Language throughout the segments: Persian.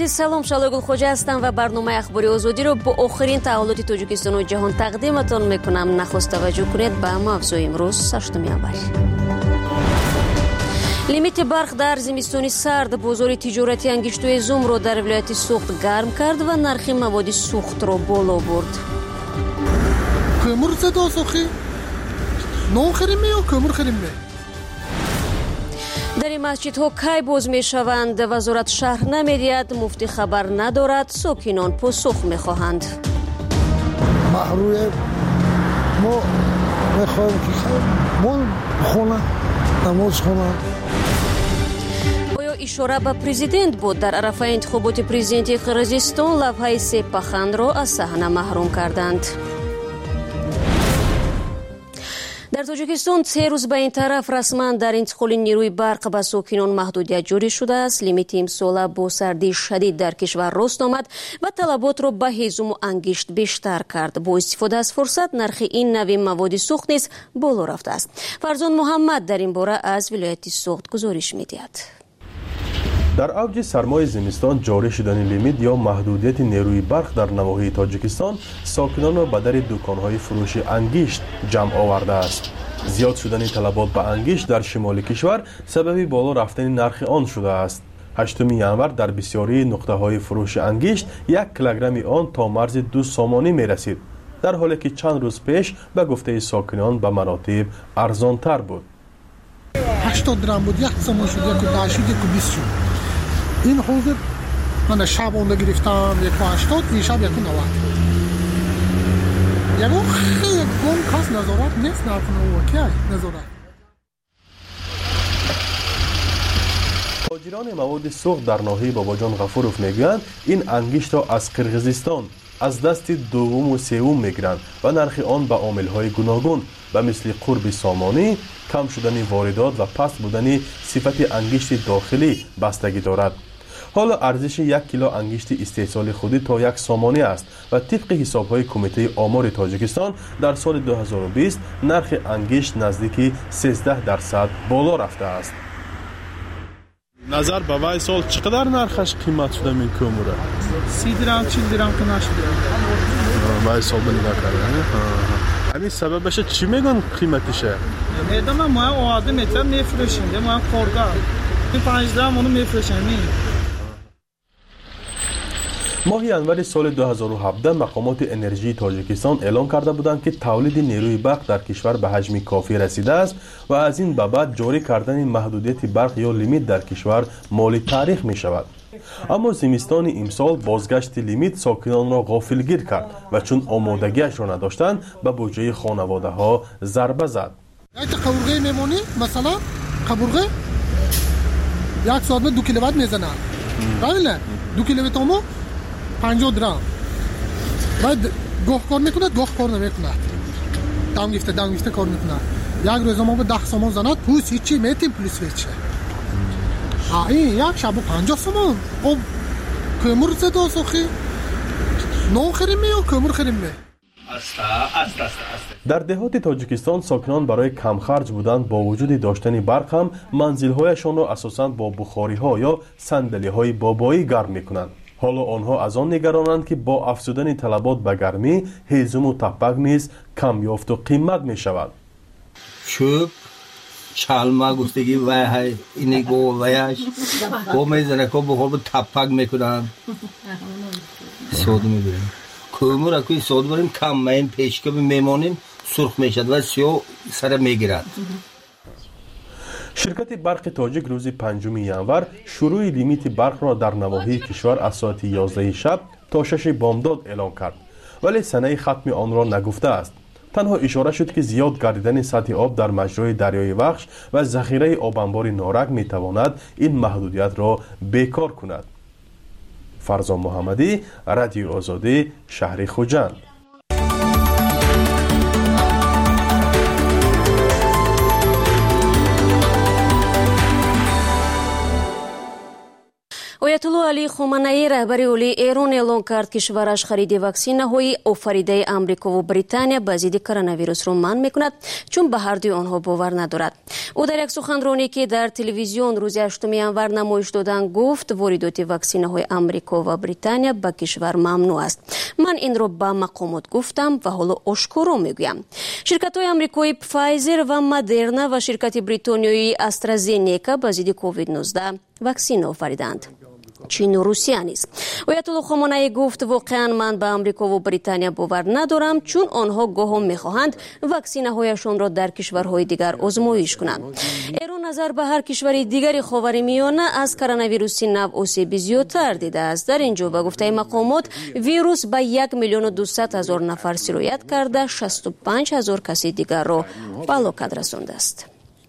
азиз, салом, Шалойгул Хоҷа ҳастам ва барномаи ахбори озодиро бо охирин таҳволоти Тоҷикистону ҷаҳон тақдиматон мекунам. Нахост таваҷҷӯҳ кунед ба мавзӯи имрӯз 8 январ. лимити барқ дар зимистони сард бозори тиҷорати ангишту эзумро дар вилояти Суғд гарм кард ва нархи маводи сӯхтро боло бурд. Көмүр зедосохи нон хириме ё көмүр хириме? дар ин масҷидҳо кай боз мешаванд? Вазорат шаҳр намедиҳад, муфтӣ хабар надорад, сокинон посух мехоҳанд. маҳрӯе мо мехоҳем ки мо хона намоз хона. оё ишора ба президент буд? Дар арафаи интихоботи президенти Қирғизистон лавҳаи Сеппаханро аз саҳна маҳрум карданд. дар Тоҷикистон 3 рӯз ба ин тараф расман дар интиқоли нерӯи барқ ба сокинон маҳдудият ҷорӣ шудааст. лимити имсола бо сардии шадид дар кишвар рост омад ва талаботро ба ҳезуму ангишт бештар кард. бо истифода аз фурсат нархи ин нави маводи сӯхт низ боло рафтааст. Фарзон Муҳаммад дар ин бора аз вилояти Суғд гузориш медиҳад. дар авҷи сармои зимистон ҷорӣ шудани лимит ё маҳдудияти нерӯи барқ дар навоҳии Тоҷикистон сокинонро ба дари дуконҳои фурӯши ангишт ҷамъ овардааст. зиёд шудани талабот ба ангишт дар шимоли кишвар сабаби боло рафтани нархи он шудааст. 8 январ дар бисёрии нуқтаҳои фурӯши ангишт 1 килограмми он то марзи 2 сомонӣ мерасид, дар ҳоле ки чанд рӯз пеш ба гуфтаи сокинон ба маратиб арзонтар буд. 80 درهم بود، 1 سوم شد، 1 شد، 20 شد. این حاضر من شب اونده گرفتم 180، این شب 190. یگو خیلی گم کس نظارت نیست نکنه و کی نظارت. تاجران مواد سوخت در ناحیه باباجان غفوروف میگویند این انگشت را از قرغیزستان از دست دوم و سوم میگیرند و نرخ آن به عامل‌های گوناگون به مثل قرب سامانی، کم شدن واردات و پست بودن صفت انگشت داخلی بستگی دارد. حالا ارزش 1 کیلو انگشت استحصال خودی تا 1 سامانی است و طبق حساب‌های کمیته آمار تاجیکستان در سال 2020 نرخ انگشت نزدیک 13% بالا رفته است. نظر به وای سال چقدر نرخش قیمت شده این کوموره؟ 30 درهم 40 درهم که نشده. وای سال بنگاه کردن. همین سببش چی میگن قیمتشه؟ میدونم ما آده میتر میفروشیم، ما کارگر. این 5 درهم اونو میفروشیم. ماه ینور سال 2017 مقامات انرژی تاجیکستان اعلام کرده بودند که تولید نیروی برق در کشور به حجم کافی رسیده است و از این به بعد جاری کردن محدودیت برق یا لیمیت در کشور مال تاریخ می شود. اما زمستان امسال بازگشت لیمیت ساکنان را غافلگیر کرد و چون آمادگیش را نداشتند به بودجه خانواده ها ضربه زد. یک قبرغه میمونی مثلا قبرغه 1 ساعت 2 کیلووات میزنه. بله 2 کیلووات 50 درهم. بعد گاه کار میکنه، گاه کار نمیکنه. دام گفته کار میکنه. یک روز ما به 10 سومون زند پوس هیچی میتیم پلیس ویچه. این یک شب 50 سومون. خب kömür زده سخی. نو خریمه یا kömür خریمه؟ در دهات تاجیکستان ساکنان برای کم خرج بودن با وجود داشتن برق هم منزل‌هایشان را اساساً با بخاری‌ها یا صندلی‌های بابایی گرم می‌کنند. حالا آنها از آن نگرانند که با افزودن طلبات به گرمی هیزم و تپک نیز کم یافت و قیمت می شود. چوب چالما گفتگی وای های اینی گو وایش گو میزنه که بخور به تپک میکنن سود میبریم کومور اکوی سود بریم کم ماین پیشکه میمانیم سرخ میشد و سیاه سر میگیرد. شرکت برق تاجیک روز 5 ینور شروع لیمیت برق را در نواحی کشور از ساعت 11 شب تا 6 بامداد اعلام کرد، ولی سنه ختم آن را نگفته است. تنها اشاره شد که زیاد گردیدن سطح آب در مجرای دریای وخش و ذخیره آب انبار نارک می تواند این محدودیت را بیکار کند. فرزان محمدی، رادیو آزادی، شهر خوجند. оятулло Али Хоманаи раҳбари олии Эрон эълон кард кишвараш хариди ваксинаҳои офаридаи Амрикову Британия ба зидди коронавирусро манъ мекунад, чун ба ҳардуи онҳо бовар надорад. ӯ дар як суханронӣ ки дар телевизион рӯзи 8 январ намоиш додан гуфт воридоти ваксинаҳои Амрико ва Британия ба кишвар мамнӯъ аст. ман инро ба мақомот гуфтам ва ҳоло ошкоро мегӯям. ширкатҳои амрикои Pfizer ва Moderna ва ширкати бритониёи AstraZeneca ба зидди COVID-19 ваксина офариданд. Чину Русия низ. оятулло Хоманаи гуфт воқеан ман ба Амрикову Британия бовар надорам, чун онҳо гоҳо мехоҳанд ваксинаҳояшонро дар кишварҳои дигар озмоиш кунанд. Эрон назар ба ҳар кишвари дигари ховари миёна аз коронавируси нав осеби зиёдтар дидааст. дар ин ҷо ба гуфтаи мақомот вирус ба 1,200,000 нафар сироят карда 65,000 каси дигарро ба ҳалокат расондааст.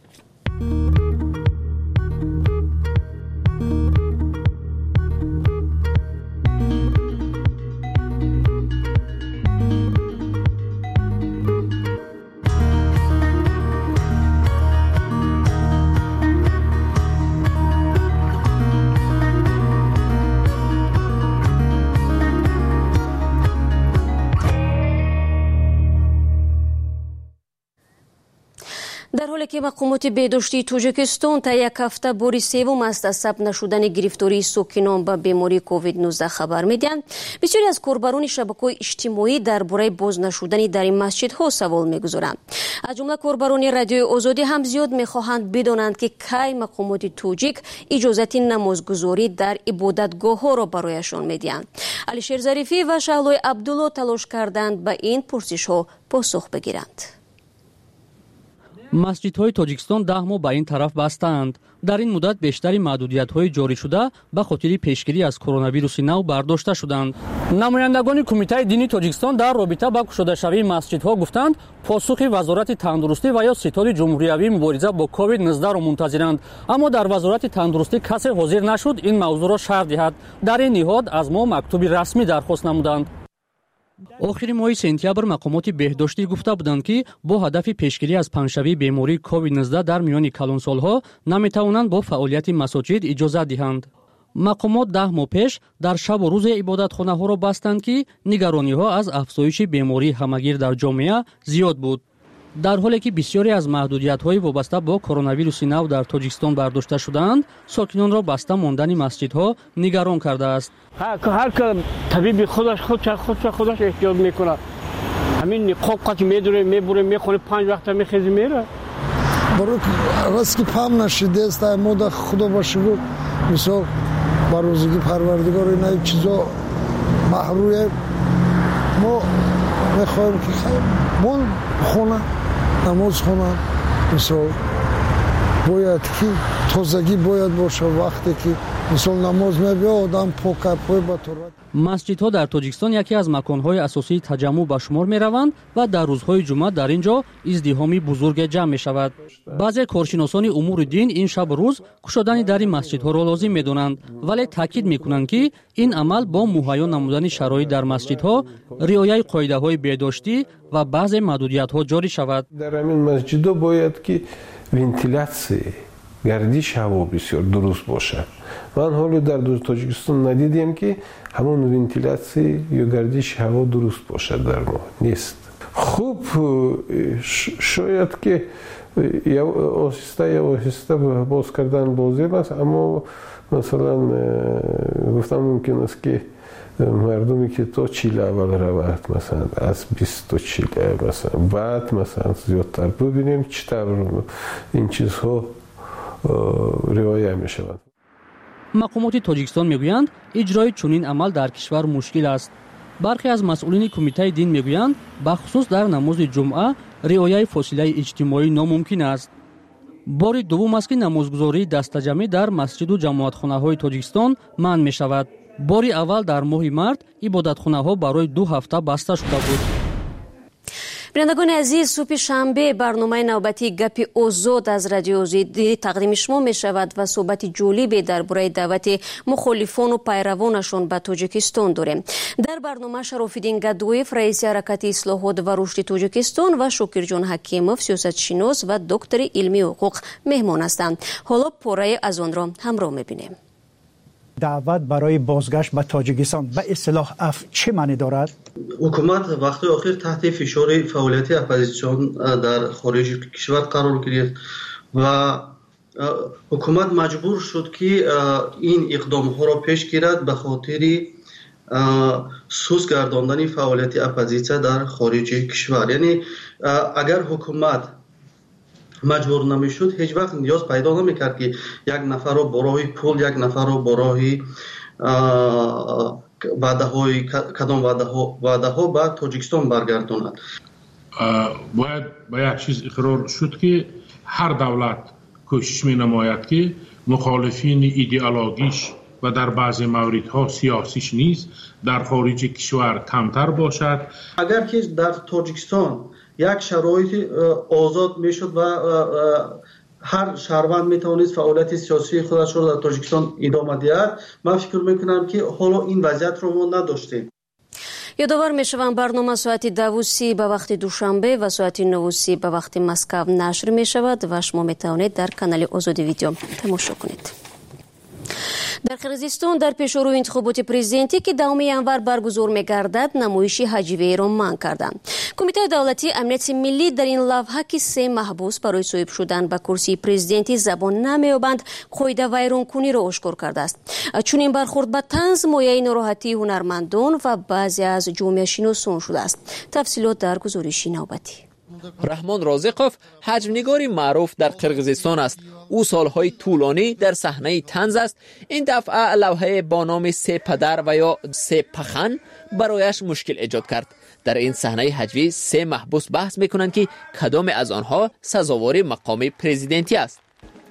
дар ҳоле ки мақомоти беҳдоштии Тоҷикистон та як ҳафта бори севум аст аз сабт нашудани гирифтории сокинон ба бемории COVID-19 хабар медиҳанд, бисёре аз корбарони шабакаҳои иҷтимоӣ дар бораи боз нашудани дар ин масҷидҳо савол мегузоранд. аз ҷумла корбарони радиои Озодӣ ҳам зиёд мехоҳанд бидонанд ки кай мақомоти тоҷик иҷозати намозгузорӣ дар ибодатгоҳҳоро барояшон медиҳанд. Алишер Зарифӣ ва Шаҳлои Абдулло талош карданд ба ин пурсишҳо посух бигиранд. масҷидҳои Тоҷикистон 10 моҳ ба ин тараф бастаанд. дар ин муддат бештари маҳдудиятҳои ҷоришуда ба хотири пешгирӣ аз коронавируси нав бардошта шуданд. намояндагони Кумитаи дини Тоҷикистон дар робита ба кушодашавии масҷидҳо гуфтанд, посухи Вазорати тандурустӣ ва ё Ситори ҷумҳуриявии мубориза бо COVID-19-ро мунтазиранд. аммо дар Вазорати тандурустӣ касе ҳозир нашуд ин мавзӯъро шарҳ диҳад. дар ин ниҳод аз мо мактуби расмӣ дархост намуданд. охири моҳи сентябр мақомоти беҳдоштӣ гуфта буданд, ки бо ҳадафи пешгирӣ аз паҳншавии бемории COVID-19 дар миёни калонсолҳо наметавонанд бо фаъолияти масоҷид иҷозат диҳанд. мақомот 10 моҳ пеш дар шабу рӯзе ибодатхонаҳоро бастанд, ки нигарониҳо аз афзоиши бемории ҳамагир дар ҷомеа зиёд буд. дар ҳоле ки бисёре аз маҳдудиятҳои вобаста бо коронавируси нав дар Тоҷикистон бардошта шудаанд, сокинонро баста мондани масҷидҳо нигарон кардааст. ҳар табиби худаш эҳтиёт мекунад. ҳамин ниқоб ки медуре мебуре мехоне 5 вақта мехези мера. барои раз ки пам нашидест ай мода худо ба шукр мисол ба рӯзиги парвардигор ина чизо маҳруе мо мехоҳем ки мо хона намоз хонам мисол бояд ки тозагӣ бояд боша вақте ки мисол намоз мебиё одам покапой ба турат. масҷидҳо дар Тоҷикистон яке аз маконҳои асосии таҷаммӯъ ба шумор мераванд ва дар рӯзҳои ҷумъа дар ин ҷо издиҳоми бузурге ҷамъ мешавад. баъзе коршиносони умури дин ин шабу рӯз кушодани дари масҷидҳоро лозим медонанд, вале таъкид мекунанд, ки ин амал бо муҳайё намудани шароит дар масҷидҳо, риояи қоидаҳои беҳдоштӣ ва баъзе маҳдудиятҳо ҷорӣ шавад. дар ҳамин масҷидҳо бояд ки вентилятсия гардиш ҳаво бисёр дуруст бошад. ман ҳоло дар Тоҷикистон надидем ки ҳамон вентилятсия ё гардиши ҳаво дуруст бошад дар мо нест. хуб шояд ки оҳиста боз кардан лозим аст, аммо масалан гуфтам мумкин аст ки мардуме ки то 40 аввал равад, масалан аз 20 то 40 масалан баъд масалан зиёдтар бубинем чӣ тавр ин чизҳо риоя мешавад. мақомоти Тоҷикистон мегӯянд, иҷрои чунин амал дар кишвар мушкил аст. бархе аз масъулини Кумитаи дин мегӯянд, бахусус дар намози ҷумъа риояи фосилаи иҷтимоӣ номумкин аст. бори дуввум аст ки намозгузории дастаҷамӣ дар масҷиду ҷамоатхонаҳои Тоҷикистон манъ мешавад. бори аввал дар моҳи март ибодатхонаҳо барои 2 ҳафта баста шуда буд. бинандагони азиз, субҳи шанбе барномаи навбатии гапи озод аз радиои Озодӣ тақдими шумо мешавад ва суҳбати ҷолибе дар бораи даъвати мухолифону пайравонашон ба Тоҷикистон дорем. дар барнома Шарофиддин Гадоев, раиси ҳаракати ислоҳот ва рушди Тоҷикистон ва Шокирҷон Ҳакимов, сиёсатшинос ва доктори илми ҳуқуқ меҳмон ҳастанд. ҳоло пораи аз онро ҳамроҳ мебинем. دعوت برای بازگشت به تاجیکستان به اصطلاح چه معنی دارد؟ حکومت وقتی آخر تحت فشار فعالیت اپوزیسیون در خارج کشور قرار گرفت و حکومت مجبور شد که این اقدام ها را پیش گیرد به خاطر سوس گرداندن فعالیت اپوزیسیون در خارج کشور. یعنی اگر حکومت مجبور نمیشد هیچ وقت نیاز پیدا نمیکرد که یک نفر رو برای پول، یک نفر رو برای کدام وعده ها به تاجیکستان برگرداند. باید به یک چیز اقرار شد که هر دولت کوشش می نماید که مخالفین ایدئولوژیش و در بعضی موردها سیاسیش نیز در خارج کشور کمتر باشد. اگر که در تاجیکستان یک شرایط آزاد میشد و هر شهروند میتوانست فعالیت سیاسی خودش را در تاجیکستان ادامه دهد، من فکر میکنم که حالا این وضعیت را ما نداشتیم. یادآور میشوم برنامه ساعت 12:30 به وقت دوشنبه و ساعت 9:30 به وقت مسکو نشر میشود و شما میتوانید در کانال آزادی ویدیو تماشا کنید. در قرغیزستان در پیشرو انتخابات پرزیدنتی که دوم январ برگزار می‌گردد نمایشی هجویه را منع کردند. کمیته دولتی امنیت ملی در این لوحه که 3 محبوس برای صاحب شدن به کرسی پرزیدنتی زبان نمی‌یابند قاعده ویرانکنی را آشکار کرده است. چون این برخورد به طنز مایه ناراحتی هنرمندان و بعضی از جامعه شناسان شده است. تفصیلات در گزارش نوبتی. رحمان رازقوف حجم‌نگاری معروف در قرغیزستان است. او سالهای طولانی در صحنه طنز است. این دفعه لوحه با نام 3 پدر و یا 3 پخن برایش مشکل ایجاد کرد. در این صحنه هجوی 3 محبوس بحث میکنند که کدام از آنها سزاوار مقام پرزیدنتی است.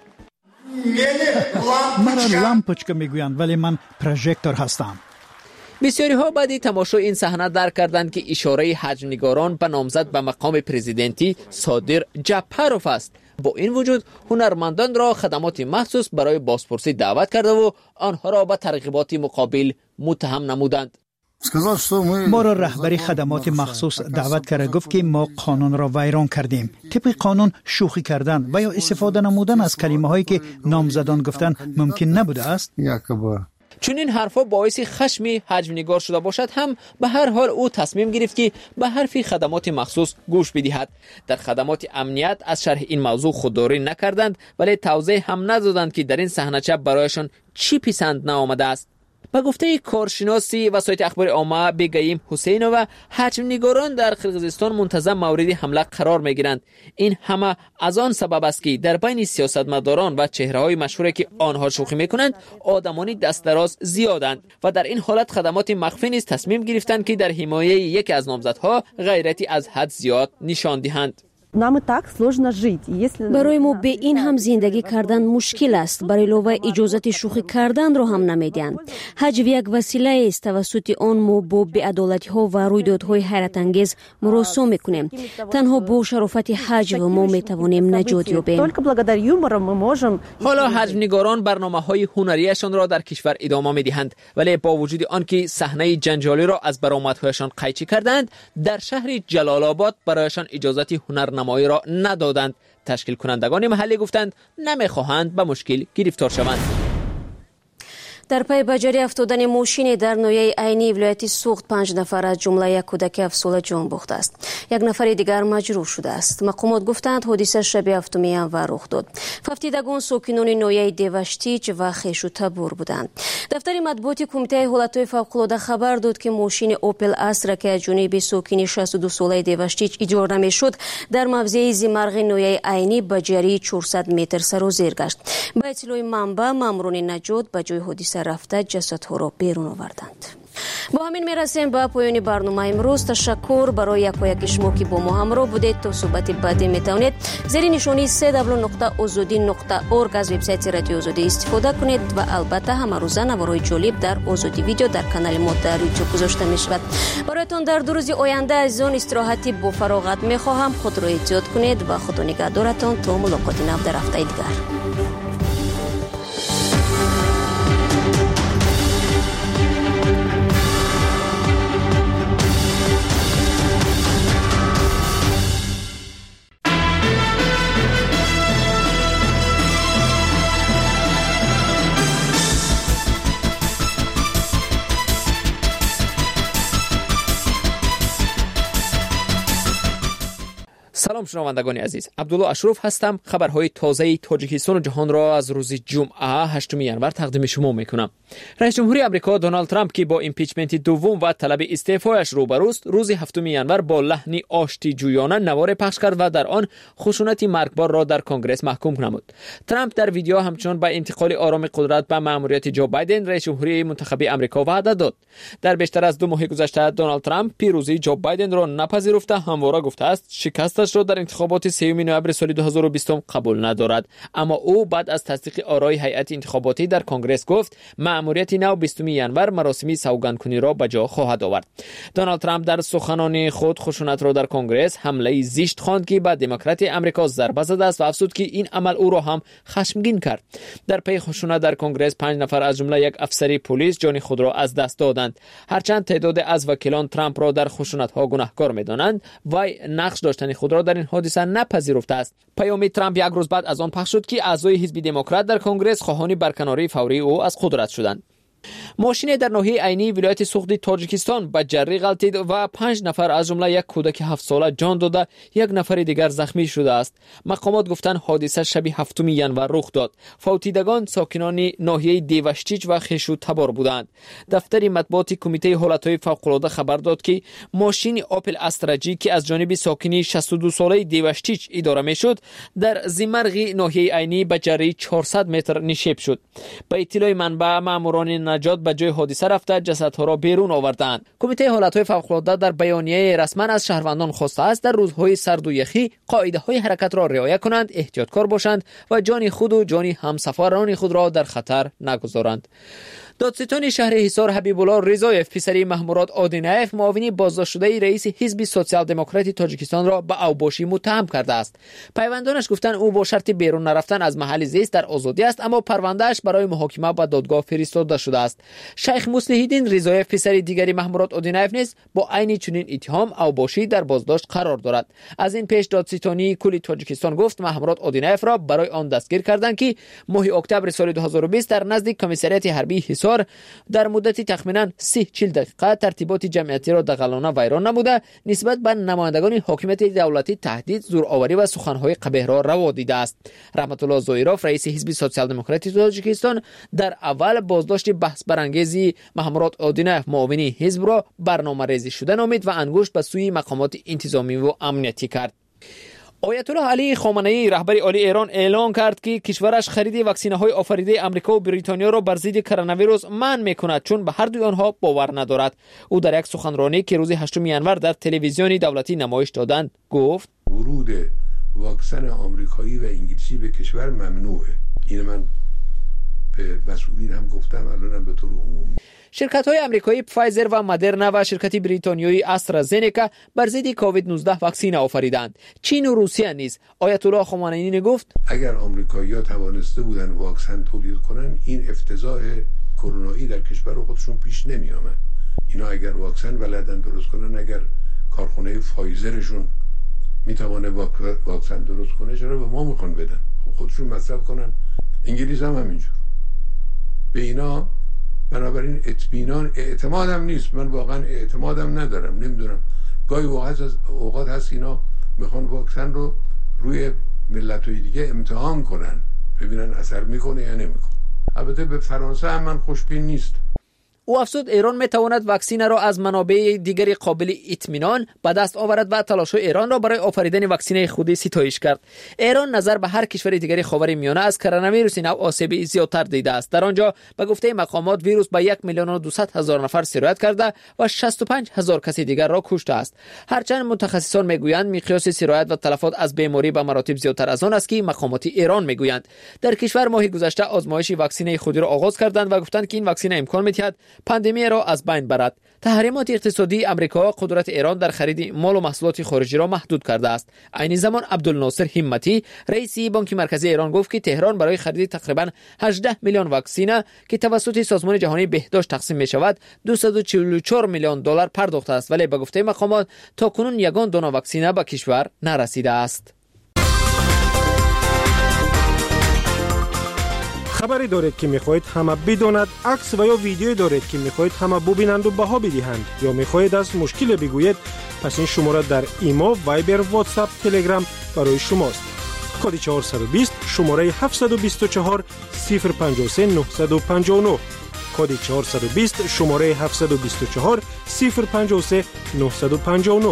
مرا لامپوچکا میگویند ولی من پروژکتور هستم. بسیاری ها بعد تماشای این صحنه درک کردند که اشاره حجم‌نگاران به نامزد به مقام پرزیدنتی صادر جعفروف است. با این وجود هنرمندان را خدمات مخصوص برای بازپرسی دعوت کرده و آنها را به ترغیبات مقابل متهم نمودند. ما را رهبری خدمات مخصوص دعوت کرده گفت که ما قانون را ویران کردیم. طبق قانون شوخی کردن و یا استفاده نمودن از کلمه هایی که نامزدان گفتن ممکن نبوده است. چون این حرفا باعث خشم حجم‌نگار شده باشد هم به هر حال او تصمیم گرفت که به حرف خدمات مخصوص گوش بدهد. در خدمات امنیت از شرح این موضوع خودداری نکردند ولی توضیح هم ندادند که در این صحنه چپ برایشان چی پسند نآمده است. به گفته کارشناسی وسایل اخبار عامه بگیم حسینووا حجم‌نگاران در قرغیزستان منتظم مورد حمله قرار می‌گیرند. این همه از آن سبب است که در بین سیاستمداران و چهره‌های مشهوری که آنها شوخی می‌کنند آدمانی دست دراز زیادند و در این حالت خدمات مخفی نیز تصمیم گرفتند که در حمایه یکی از نامزدها غیرتی از حد زیاد نشان دهند. برای ما به این هم زندگی کردن مشکل است. برای علاوه اجازت شوخی کردن را هم نمیدهند. حجو یک وسیله است توسط آن ما با بی‌عدالتی ها و رویدادهای حیرت انگیز مراسم میکنیم. تنها با شرافت حجو ما میتوانیم نجات یابیم. حالا حجم‌نگاران برنامه‌های هنریشان را در کشور ادامه میدهند ولی با وجود آنکه صحنه جنجالی را از برآمدهایشان قیچی کردند در شهر جلال آباد برایشان اجازت هنرنمایی را ندادند. تشکیل کنندگان محلی گفتند نمیخواهند به مشکل گرفتار شوند. در پی به جاری افتادن ماشین در ناحیه عینی ولایت سوخت 5 نفر از جمله یک کودک 7 ساله جان باخته است. یک نفر دیگر مجروح شده است. مقامات گفتند حادثه شب 7 январ رخ داد. ففتیدگان ساکنان ناحیه دیوشتیچ و خیش و تبور بودند. دفتر مطبوعاتی کمیته حالتهای فوق‌العاده خبر داد که ماشین اوپل استرا که از جانب ساکن 62 ساله دیوشتیچ اجاره نمیشد در موضع زیمرغ ناحیه عینی به جاری 400 متر سر و زیر گشت. با اطلاع منبع ماموران نجات به جای حادثه رفته جسدها را بیرون آوردند. با همین میرسیم به پایان برنامه امروز. تشکر برای یک شما که با ما همراه بودید. تا صحبت بعدی میتونید زیر نشانی www.azodi.org از وبسایت رادیو آزادی استفاده کنید و البته همه روزه نوارهای جالب در آزادی ویدیو در کانال ما در یوتیوب گذاشته میشود. برایتان در 2 روز آینده عزیزان استراحتی با فراغت میخواهم. خود را احتیاط کنید و خدا نگهدارتان تا ملاقات نو در هفته دیگر. سلام شنوندگان عزیز، عبدالله اشرف هستم. خبرهای تازه تاجیکستان و جهان را از روز جمعه 8 ینور تقدیم شما میکنم. رئیس جمهوری آمریکا دونالد ترامپ که با ایمپیچمنت دوم و طلب استعفایش روبروست، روز 7 ینور با لحنی آشتی جویانه نوار پخش کرد و در آن خشونت مرگبار را در کنگره محکوم نمود. ترامپ در ویدیو همچنان با انتقال آرام قدرت به مأموریت جو بایدن رئیس جمهوری منتخب آمریکا وعده داد. در بیشتر از 2 ماه گذشته دونالد ترامپ پیروزی جو بایدن را نپذیرفته همواره گفته است شکستش را در انتخابات 3 نوامبر سال 2020 قبول ندارد. اما او بعد از تصدیق آرای هیئت انتخاباتی در کنگره گفت مأموریت نو 20 ینور مراسمی سوگندکنی را به جا خواهد آورد. دونالد ترامپ در سخنان خود خشونت را در کنگره حمله زشت خواند که به دموکرات آمریکا ضربه زده است و افزود که این عمل او را هم خشمگین کرد. در پی خشونت در کنگره 5 نفر از جمله یک افسر پلیس جان خود را از دست دادند. هرچند تعداد از وکیلان ترامپ را در خشونت ها گناهکار می‌دانند و نقش داشتن خود را در این حادثه نپذیرفته است. پیام ترامپ یک روز بعد از آن پخش شد که اعضای حزب دموکرات در کنگره خواهان برکناری فوری او از قدرت شدند. ماشین در ناحیه عینی ولایت سوختی تاجیکستان به جری غلطید و 5 نفر از جمله یک کودک 7 ساله جان داده، یک نفر دیگر زخمی شده است. مقامات گفتند حادثه شب 7 ینور رخ داد. فوتیدگان ساکنان ناحیه دیوشچیچ و خشو تبار بودند. دفتر مطبوعات کمیته حالتهای فوق‌العاده خبر داد که ماشین آپل استراجی که از جانب ساکنی 62 ساله دیوشچیچ اداره میشد در زیمرغ ناحیه عینی به جری 400 متر نشیب شد. به اطلاع منبع ماموران نجات به جای حادثه رفته جسدها را بیرون آوردند. کمیته حالتهای فوق‌العاده در بیانیه رسما از شهروندان خواسته است در روزهای سرد و یخی قاعده‌های حرکت را رعایت کنند، احتیاطکار باشند و جان خود و جان همسفران خود را در خطر نگذارند. دادستان شهر حصار حبیب الله رضایف پسری محمورات آدینایف معاون بازداشت شده رئیس حزب سوسیال دموکراتی تاجیکستان را به اوباشی متهم کرده است. پیوندانش گفتند او با شرط بیرون نرفتن از محل زیست در آزادی است، اما پروندهش برای محاکمه به دادگاه فرستاده شده است. شیخ مصلح الدین رضایف پسری دیگری محمورات آدینایف نیز با عین چنین اتهام اوباشی در بازداشت قرار دارد. از این پیش دادستانی کل تاجیکستان گفت محمورات آدینایف را برای آن دستگیر کردند که ماه اکتبر سال 2020 در نزد کمیسریات حربی حصار در مدت تخمینا 30-40 دقیقه ترتیبات جمعیتی را دغلانه ویران نموده نسبت به نمایندگان حاکمیت دولتی تهدید، زورآوری و سخنهای قبیح را روا دیده است. رحمت الله زویروف رئیس حزب سوسیال دموکراتی تاجیکستان در اول بازداشت بحث برانگیزی محمورات آدینایف معاون حزب را برنامه‌ریزی شده نامید و انگشت به سوی مقامات انتظامی و امنیتی کرد. آیت الله علی خامنه‌ای رهبر عالی ایران اعلام کرد که کشورش خرید واکسین‌های آفریده آمریکا و بریتانیا را بر ضد کرونا ویروس منع می‌کند چون به هر دوی آنها باور ندارد. او در یک سخنرانی که روز 8 ینور در تلویزیون دولتی نمایش دادند گفت ورود واکسن آمریکایی و انگلیسی به کشور ممنوعه. این من به مسئولین هم گفتم، الانم به طور عمومی. شرکت‌های آمریکایی فایزر و مدرنا و شرکت بریتانیایی آسترازنیکا بر ضد کووید 19 واکسن آفریدند. چین و روسیه نیز. آیت الله خامنه‌ای گفت اگر آمریکایی‌ها توانسته بودن واکسن تولید کنن این افتضاح کرونایی در کشور خودشون پیش نمی‌آمد. اینا اگر واکسن بلدن درست کنن، اگر کارخانه فایزرشون میتونه واکسن درست کنه، چرا به ما میخوان بدن؟ خودشون مصرف کنن. انگلیس هم همینجور. به اینا بنابراین اطمینان اعتمادم نیست. من واقعا اعتمادم ندارم. نمیدونم، گاهی اوقات هست اینا میخوان واکسن رو روی ملت‌های دیگه امتحان کنن ببینن اثر میکنه یا نمیکنه. البته به فرانسه هم من خوشبین نیست. او افزود ایران میتواند واکسن را از منابع دیگری قابل اطمینان به دست آورد و تلاش‌های ایران را برای آفریدن واکسن خودی ستایش کرد. ایران نظر به هر کشور دیگری خاورمیانه از کرونا ویروس نو آسیب زیادتر دیده است. در آنجا به گفته مقامات ویروس به 1,200,000 نفر سرایت کرده و 65,000 کس دیگر را کشته است. هرچند متخصصان میگویند مقیاس سرایت و تلفات از بیماری به مراتب زیادتر از آن است که مقامات ایران میگویند. در کشور ماه گذشته آزمایش واکسن خودی را آغاز کردند و گفتند که این واکسن امکان می‌دهد پاندمی را از بین برد. تحریمات اقتصادی آمریکا قدرت ایران در خرید مال و محصولات خارجی را محدود کرده است. عین زمان عبدالناصر همتی رئیس بانک مرکزی ایران گفت که تهران برای خرید تقریبا 18 میلیون واکسن که توسط سازمان جهانی بهداشت تقسیم می شود 244 میلیون دلار پرداخته است، ولی به گفته مقامات تاکنون یگان دانه واکسن به کشور نرسیده است. خبری دارید که میخواهید همه بداند، عکس و یا ویدیویی دارید که میخواهید همه ببینند و بها بدهند، یا میخواهید از مشکل بگویید، پس این شماره در ایما، وایبر، واتساپ، تلگرام برای شماست. کد 420 شماره 724 053 959. کد 420 شماره 724 053 959.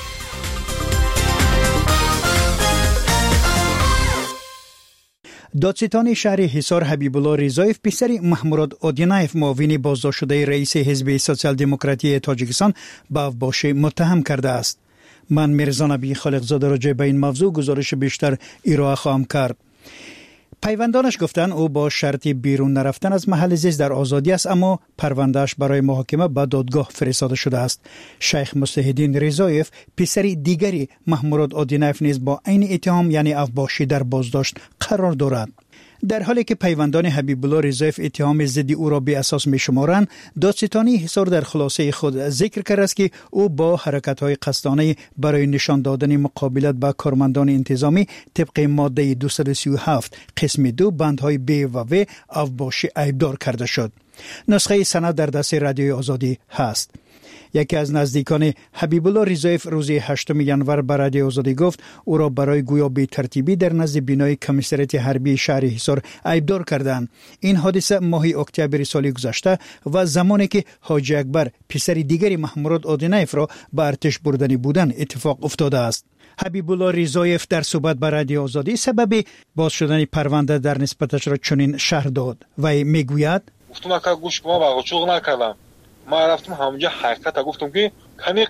دادستان شهر حصار حبیب الله رضایف پسر محمود آدینایف معاون بازداشت شده رئیس حزب سوسیال دموکراتی تاجیکستان به افباشی متهم کرده است. من میرزا نبی خالقزاده راجع به این موضوع گزارش بیشتر ارائه خواهم کرد. پیوندانش گفتند او با شرط بیرون نرفتن از محل زیست در آزادی است، اما پروندهش برای محاکمه به دادگاه فرستاده شده است. شیخ مصلح‌الدین رضایف پسر دیگری محمود آدینایف نیز با عین اتهام یعنی افباشی در بازداشت قرار دارد. در حالی که پیوندان حبیب الله رضایف اتهام ضد او را بی اساس می‌شمارند، دادستانی حصار در خلاصه خود ذکر کرده است که او با حرکت‌های قصدانه برای نشان دادن مقابلت با کارمندان انتظامی طبق ماده 237 قسم 2 بندهای ب و و افباشی ایبدار کرده شد. نسخه سند در دست رادیوی آزادی هست. یکی از نزدیکان حبیب الله رضایف روز 8 ینور به رادیو آزادی گفت او را برای گویا بی ترتیبی در نزد بینای کمیسریت حربی شهر حصار ایبدار کردند. این حادثه ماه اکتبر سال گذشته و زمانی که حاجی اکبر پسر دیگری محمود آدینایف را به ارتش بردنی بودند اتفاق افتاده است. حبیب الله رضایف در صحبت با رادیو آزادی سبب باز شدن پرونده در نسبتش را چنین شرح داد و میگوید گفتم که گوش کن با چوغ نکردم. ما رفتم همونجا حقیقت گفتم که کمی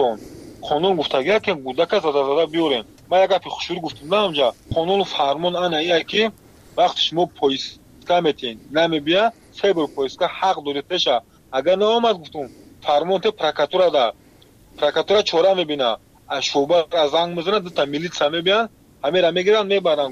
قانون گفته که گودک زده بیارین. ما یک گپی خوشوری گفتم نه همونجا قانون فرمان آنه که وقتی شما پلیسکا میتین نمیبیا سایبر پلیسکا حق دارید اگر نامد گفتم فرمان ته پرکاتورا دا پرکاتورا چورا میبینه شعبه از زنگ میزنه دو تا میلیتسا میبیان همه را میگیرن میبرن.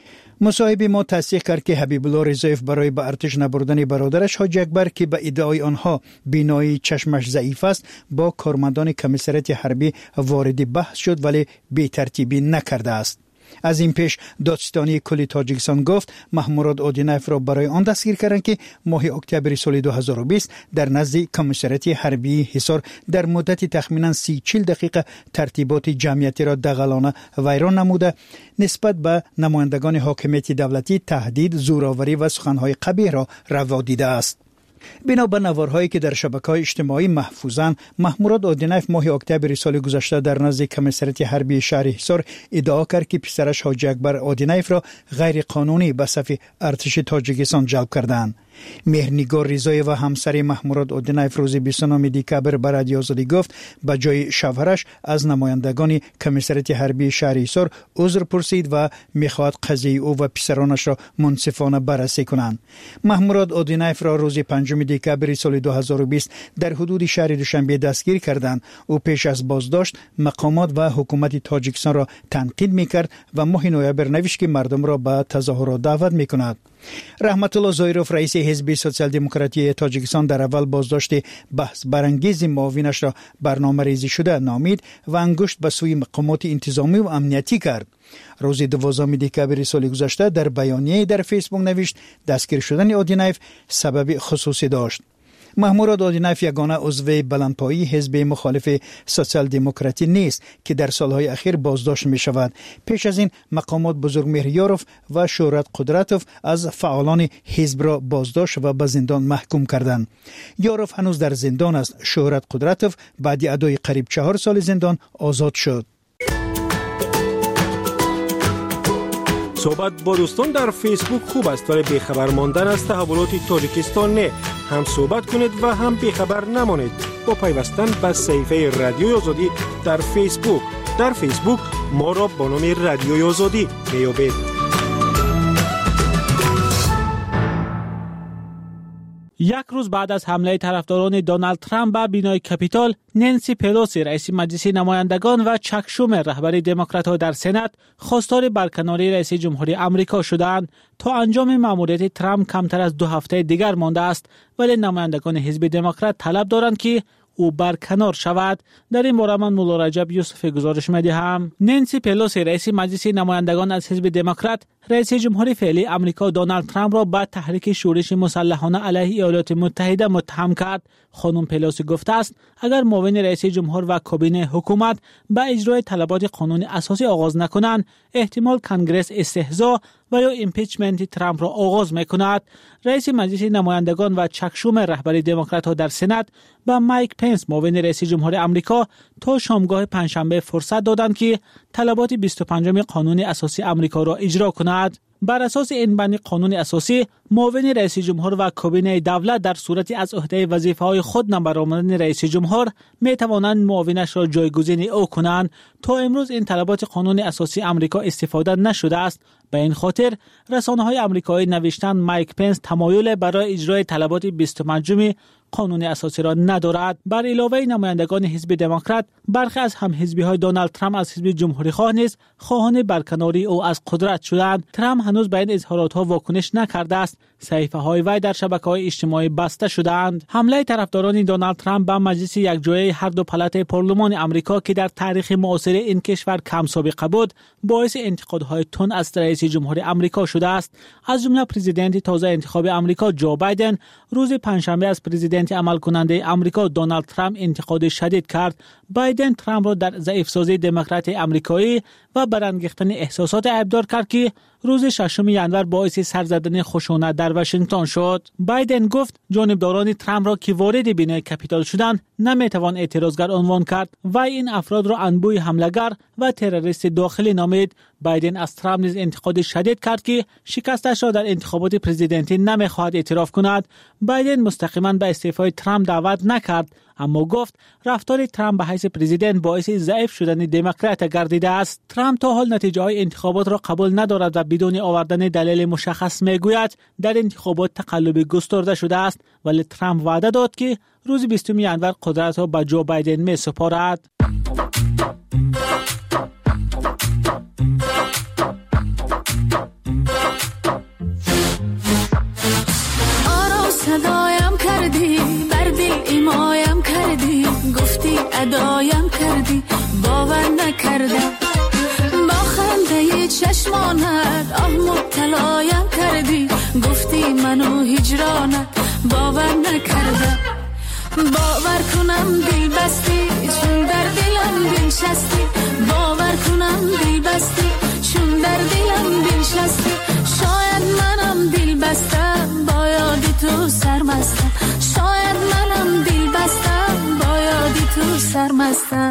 مصاحب ما تصدیق کرد که حبیب الله رضایف برای به ارتش نبردن برادرش حاجی اکبر که به ادعای آنها بینایی چشمش ضعیف است با کارمندان کمیسریت حربی وارد بحث شد ولی بی ترتیبی نکرده است. از این پیش دادستانی کل تاجیکستان گفت محمود آدینایف را برای آن دستگیر کردند که ماه اکتبر سال 2020 در نزد کمیسریت حربی حصار در مدت تخمینا 30-40 دقیقه ترتیبات جمعیتی را دغلانه ویران نموده نسبت به نمایندگان حاکمیت دولتی تهدید، زورآوری و سخنهای قبیح را روا دیده است. بنا به نوارهایی که در شبکه‌های اجتماعی محفوظند، محمود آدینایف ماه اکتبر سال گذشته در نزد کمیسریت حربی شهر حصار ادعا کرد که پسرش حاجی اکبر آدینایف را غیر قانونی به صف ارتش تاجیکستان جلب کردند. مهرنگار رضایی و همسر محمود آدینایف روز 29 دکبر به رادیو آزادی گفت به جای شوهرش از نمایندگان کمیسریت حربی شهر حصار عذر پرسید و میخواهد قضیه او و پسرانش را منصفانه بررسی کنند. محمود آدینایف را روز 5 دکبر سال 2020 در حدود شهر دوشنبه دستگیر کردند. او پیش از بازداشت مقامات و حکومت تاجیکستان را تنقید میکرد و ماه نوامبر نوشت که مردم را به تظاهرات دعوت میکند. رحمت الله ظاهروف رئیس حزب سوسیال دموکراتی تاجیکستان در اول بازداشت بحث برانگیز معاونش را برنامه‌ریزی شده نامید و انگشت به سوی مقامات انتظامی و امنیتی کرد. روز 12 دکبر سال گذشته در بیانیه در فیسبوک نوشت دستگیر شدن آدینایف سبب خصوصی داشت. محمود آدینایف یگانه عضو بلندپایی حزب مخالف سوسیال دموکراتی نیست که در سالهای اخیر بازداشت می شود. پیش از این مقامات بزرگمهر یاروف و شهرت قدرتوف از فعالان حزب را بازداشت و به زندان محکوم کردند. یاروف هنوز در زندان است. شهرت قدرتوف بعد ادای قریب 4 سال زندان آزاد شد. صحبت با دوستان در فیسبوک خوب است ولی بیخبر ماندن از تحولات تاجیکستان نه. هم صحبت کنید و هم بیخبر نمانید با پیوستن به صفحه رادیوی آزادی در فیسبوک. در فیسبوک ما را با نام رادیوی آزادی میابید. یک روز بعد از حمله طرفداران دونالد ترامپ به بینای کپیتال، نانسی پلوسی رئیس مجلس نمایندگان و چک شومر رهبر دموکرات‌ها در سنا خواستار برکناری رئیس جمهوری آمریکا شدند. تا انجام مأموریت ترامپ کمتر از 2 هفته دیگر مانده است، ولی نمایندگان حزب دموکرات طلب دارند که او برکنار شود. در این باره من مولا رجب یوسف گزارش می‌دهم. نانسی پلوسی رئیس مجلس نمایندگان از حزب دموکرات رئیس جمهور فعلی آمریکا دونالد ترامپ را به تحریک شورش مسلحانه علیه ایالات متحده متهم کرد. خانم پلوسی گفته است اگر معاون رئیس جمهور و کابینه حکومت به اجرای طلبات قانون اساسی آغاز نکنند، احتمال کنگره استهزا و یا ایمپیچمنت ترامپ را آغاز می‌کند. رئیس مجلس نمایندگان و چک شومر رهبر دموکرات‌ها در سنا به مایک پنس معاون رئیس جمهور آمریکا تا شامگاه پنجشنبه فرصت دادند که طلبات 25 قانون اساسی آمریکا را اجرا کند. بر اساس این بند قانون اساسی، معاون رئیس جمهور و کابینه دولت در صورتی از عهده وظیفه‌های خود نبرآمدن رئیس جمهور می توانند معاونش را جایگزین او کنند. تا امروز این طلبات قانون اساسی آمریکا استفاده نشده است. به این خاطر رسانه‌های آمریکایی نوشتند مایک پنس تمایل برای اجرای طلبات 25 قانون اساسی را ندارد. بر علاوه نمایندگان حزب دموکرات، برخی از همحزبی‌های دونالد ترامپ از حزب جمهوری‌خواه نیز خواهان برکناری او از قدرت شدند. ترامپ هنوز به این اظهارات‌ها واکنش نکرده است. صحیفه‌های وی در شبکه‌های اجتماعی بسته شدند. حمله طرفداران دونالد ترامپ به مجلس یکجایی هر دو پلات پارلمان آمریکا که در تاریخ معاصر این کشور کم سابقه بود، باعث انتقادهای تند از رئیس جمهور آمریکا شده است. از جمله پرزیدنت تازه انتخاب آمریکا جو بایدن روز پنجشنبه از پرزیدنت عمل کننده آمریکا دونالد ترامپ انتقاد شدید کرد. بایدن ترامپ را در ضعیف‌سازی دموکرات آمریکایی و برانگیختن احساسات ابدار کرد که روز 6 ژانویه باعث سر زدن خشونت در واشنگتن شد. بایدن گفت جانبداران ترامپ را که وارد بینای کپیتال شدند نمیتوان اعتراضگر عنوان کرد و این افراد را انبوه حمله‌گر و تروریست داخلی نامید. بایدن از ترامپ نیز انتقاد شدید کرد که شکستش را در انتخابات پرزیدنتی نمیخواهد اعتراف کند. بایدن مستقیما به استعفای ترامپ دعوت نکرد، اما گفت رفتار ترامپ به حیث پرزیدنت باعث ضعیف شدن دموکرات گردیده است. ترامپ تا حال نتیجه های انتخابات را قبول ندارد و بدون آوردن دلیل مشخص میگوید در انتخابات تقلبی گسترده شده است، ولی ترامپ وعده داد که روز 20 ژانویه قدرت را به جو بایدن می سپارد. صدایم کردی بر دل ایمایم کردی، گفتی ادایم کردی باور نکردم. با خنده چشمانت آه مبتلایم کردی، گفتی منو هجرانت باور نکردم. باور کنم دل بستی چون در دلم بنشستی، باور کنم دل بستی چون در دلم بنشستی. شاید منم دل بستم با یادی تو سرمستم، شاید منم دل بستم با یادی تو سرمستم.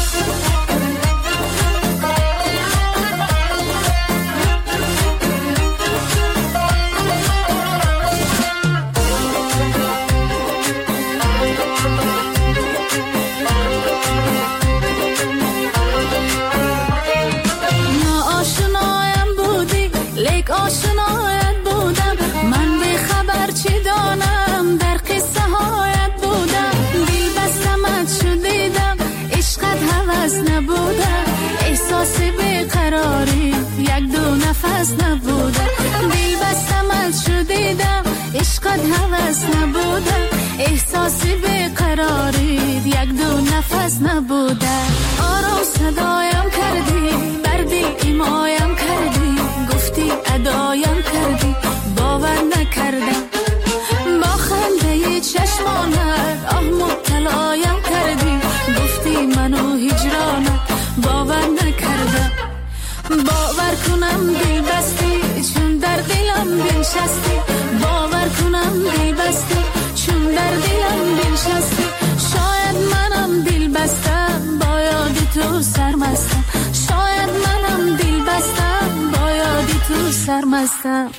آشنایت بودم من به خبر چی دانم، در قصه هایت بودم دل بستمت شدیدم عشقت هوس نبودم، احساس بیقراری یک دو نفس نبودم. دل بستمت شدیدم عشقت هوس نبودم، احساس بیقراری یک دو نفس نبودم. آرام صدایم کردی بر دل ایمایم کردی، گفتی ادایم کردی باور نکردم. با خنده چشمانت آه مبتلایم کردی، گفتی منو هجرانت باور نکردم. باور کنم دل بستی چون در دلم بنشستی، باور کنم دل بستی چون در دلم بنشستی. شاید منم دل بستم با یادی تو سرمستم، شاید منم دل بستم با یادی تو سرمستم.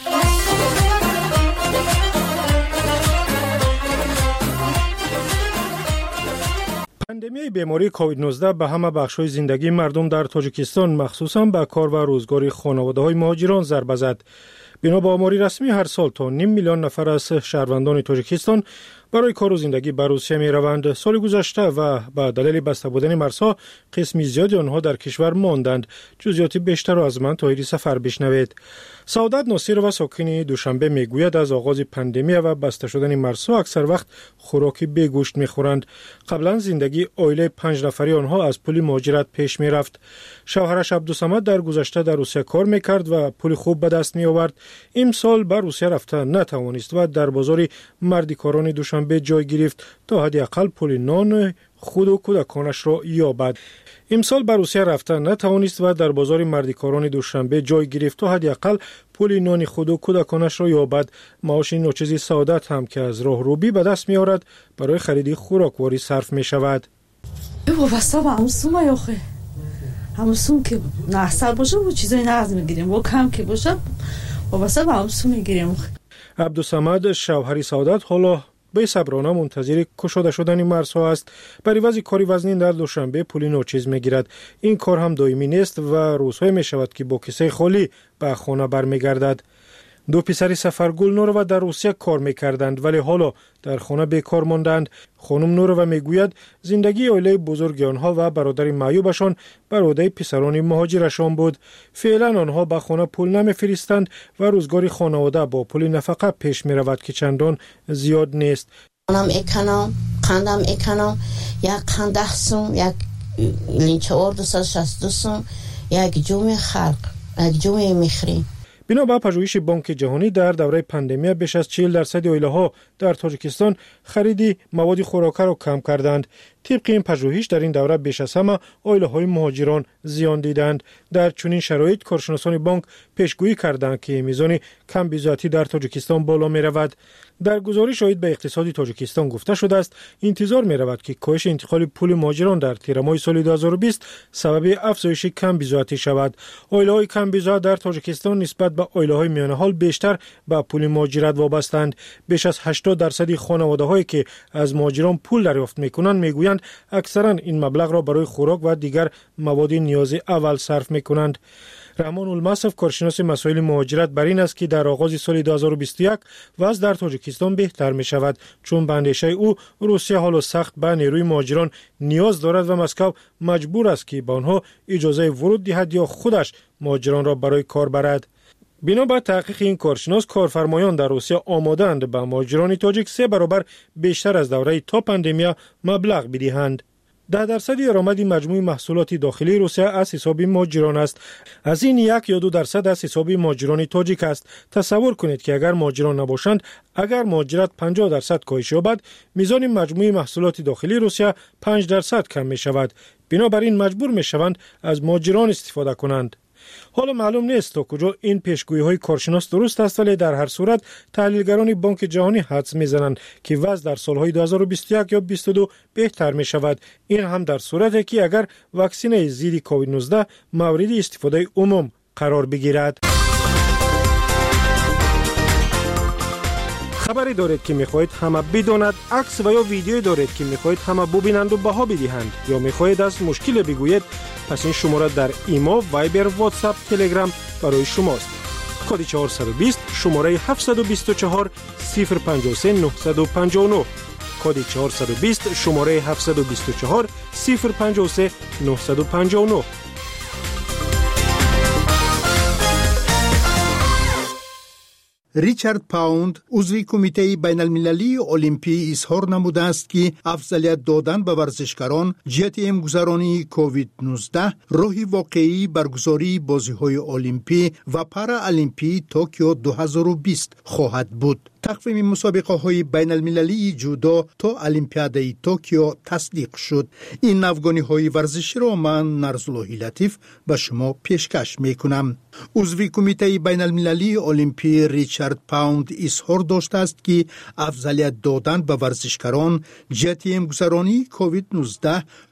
پاندمی بیماری کووید 19 به همه بخش‌های زندگی مردم در تاجیکستان مخصوصاً به کار و روزگار خانواده‌های مهاجران ضربه زد. بنا به آماری رسمی هر سال تا 500,000 نفر از شهروندان تاجیکستان برای کار و زندگی به روسیه می روند. سال گذشته و به دلیل بسته بودن مرزها قسمی زیادی آنها در کشور ماندند. جزئیات بیشتر را از من طاهری سفر بشنوید. سعادت ناصرова ساکن دوشنبه میگوید از آغاز پاندمی و بسته شدن مرزها اکثر وقت خوراکی بی گوشت میخورند. قبلا زندگی عائله 5 نفری آنها از پول مهاجرت پیش میرفت. شوهرش عبدالصمد در گذشته در روسیه کار میکرد و پول خوب به دست می آورد. امسال به روسیه رفته نتوانست و در بازار مردکاران دوشنبه جای گرفت تا حداقل پول نان خود و کودکانش را یابد. امسال به روسیه رفته نتوانست و در بازار مردکاران دوشنبه جای گرفت تا حداقل پول نان خود و کودکانش را یابد. معاش ناچیز سعادت هم که از راهروبی به دست می آورد برای خرید خوراکواری صرف می شود. وابسته به همسوم آخه همسوم که نحصل باشه و چیزای نقد میگیریم و کم که باشه وابسته به همسوم میگیریم. عبدالصمد شوهر سعادت حالا به صبرانه منتظر کشاده شدن مرزها است. برای وضع کاری وزنین در دوشنبه پول ناچیز میگیرد. این کار هم دائمی نیست و روزهای می شود که با کیسه خالی به خانه برمیگردد. دو پسر سفرگل نوروا در روسیه کار میکردند ولی حالا در خانه بیکار ماندند. خانم نوروا میگوید زندگی عائله بزرگ آنها و برادر معیوبشان بر عهده پسران مهاجرشان بود. فعلا آنها به خانه پول نمیفرستند و روزگار خانواده با پول نفقه پیش میرود که چندان زیاد نیست. منم اکنام قندم اکنام یک قند 10 سوم یک لینچور 262 سوم یک جوم خلق یک جوم میخریم. بنا به پژوهش بانک جهانی در دوره پاندمی بیش از 40% عائله‌ها در تاجیکستان خرید مواد خوراکی را کم کردند. طبق این پژوهش در این دوره بیش از همه عائله‌های مهاجران زیان دیدند. در چنین شرایط کارشناسان بانک پیشگویی کردند که میزان کم بی‌ضبطی در تاجیکستان بالا می‌رود. در گزارش عاید به اقتصاد تاجیکستان گفته شده است انتظار می‌رود که کاهش انتقال پول مهاجران در تیر ماه سال 2020 سبب افزایش کم بی‌ضبطی شود. عائله‌های کم بی‌ضبط در تاجیکستان نسبت به عائله‌های میانه حال بیشتر به پول مهاجرت وابسته‌اند. بیش از 80% خانواده‌هایی که از مهاجران پول دریافت می‌کنند می‌گویند اکثرا این مبلغ را برای خوراک و دیگر مواد نیاز اول صرف می‌کنند. رحمان المصرف کارشناس مسائل مهاجرت بر این است که در آغاز سال 2021 وضع در تاجیکستان بهتر می شود چون به اندیشه او روسیه حالا سخت به نیروی مهاجران نیاز دارد و مسکو مجبور است که به آنها اجازه ورود دهد یا خودش مهاجران را برای کار برد. بنا به تحقیق این کارشناس کارفرمایان در روسیه آماده‌اند به مهاجران تاجیک 3 برابر بیشتر از دوره تا پاندمی مبلغ بدهند. 10% درآمد مجموع محصولات داخلی روسیه از حساب مهاجران است. از این 1 یا 2% از حساب مهاجران تاجیک است. تصور کنید که اگر مهاجران نباشند، اگر مهاجرت 50% کاهش یابد، میزان مجموع محصولات داخلی روسیه 5% کم می شود. بنابراین مجبور می شوند از مهاجران استفاده کنند. حالا معلوم نیست تا کجا این پیشگویی‌های کارشناس درست است ولی در هر صورت تحلیلگران بانک جهانی حدس می‌زنند که وضع در سال‌های 2021 یا 2022 بهتر می‌شود. این هم در صورتی که اگر واکسن ضد کووید 19 مورد استفاده عموم قرار بگیرد. خبری دارید که می‌خواهید همه بداند، عکس و یا ویدیویی دارید که می‌خواهید همه ببینند و بها بدهند یا می‌خواهید از مشکل بگویید، پس این شماره در ایما، وایبر، واتساپ، تلگرام برای شماست. کد 420 شماره 724 053 959 کد 420 شماره 724 053 959. ریچارد پاوند عضو کمیته بین المللی المپی اظهار نموده است که افضلیت دادن به ورزشکاران جهت امگذرانی کووید 19 راهی واقعی برگزاری بازی‌های المپی و پارا المپی توکیو 2020 خواهد بود. تقویم مسابقه‌های بین المللی جودو تا المپیادای توکیو تصدیق شد. این نوگانی‌های ورزشی را من نرزاللهی لطیف به شما پیشکش می‌کنم. عضو کمیته بین المللی المپی ریچارد پاوند اظهار داشته است که افضلیت دادن به ورزشکاران جهت امگذرانی کووید 19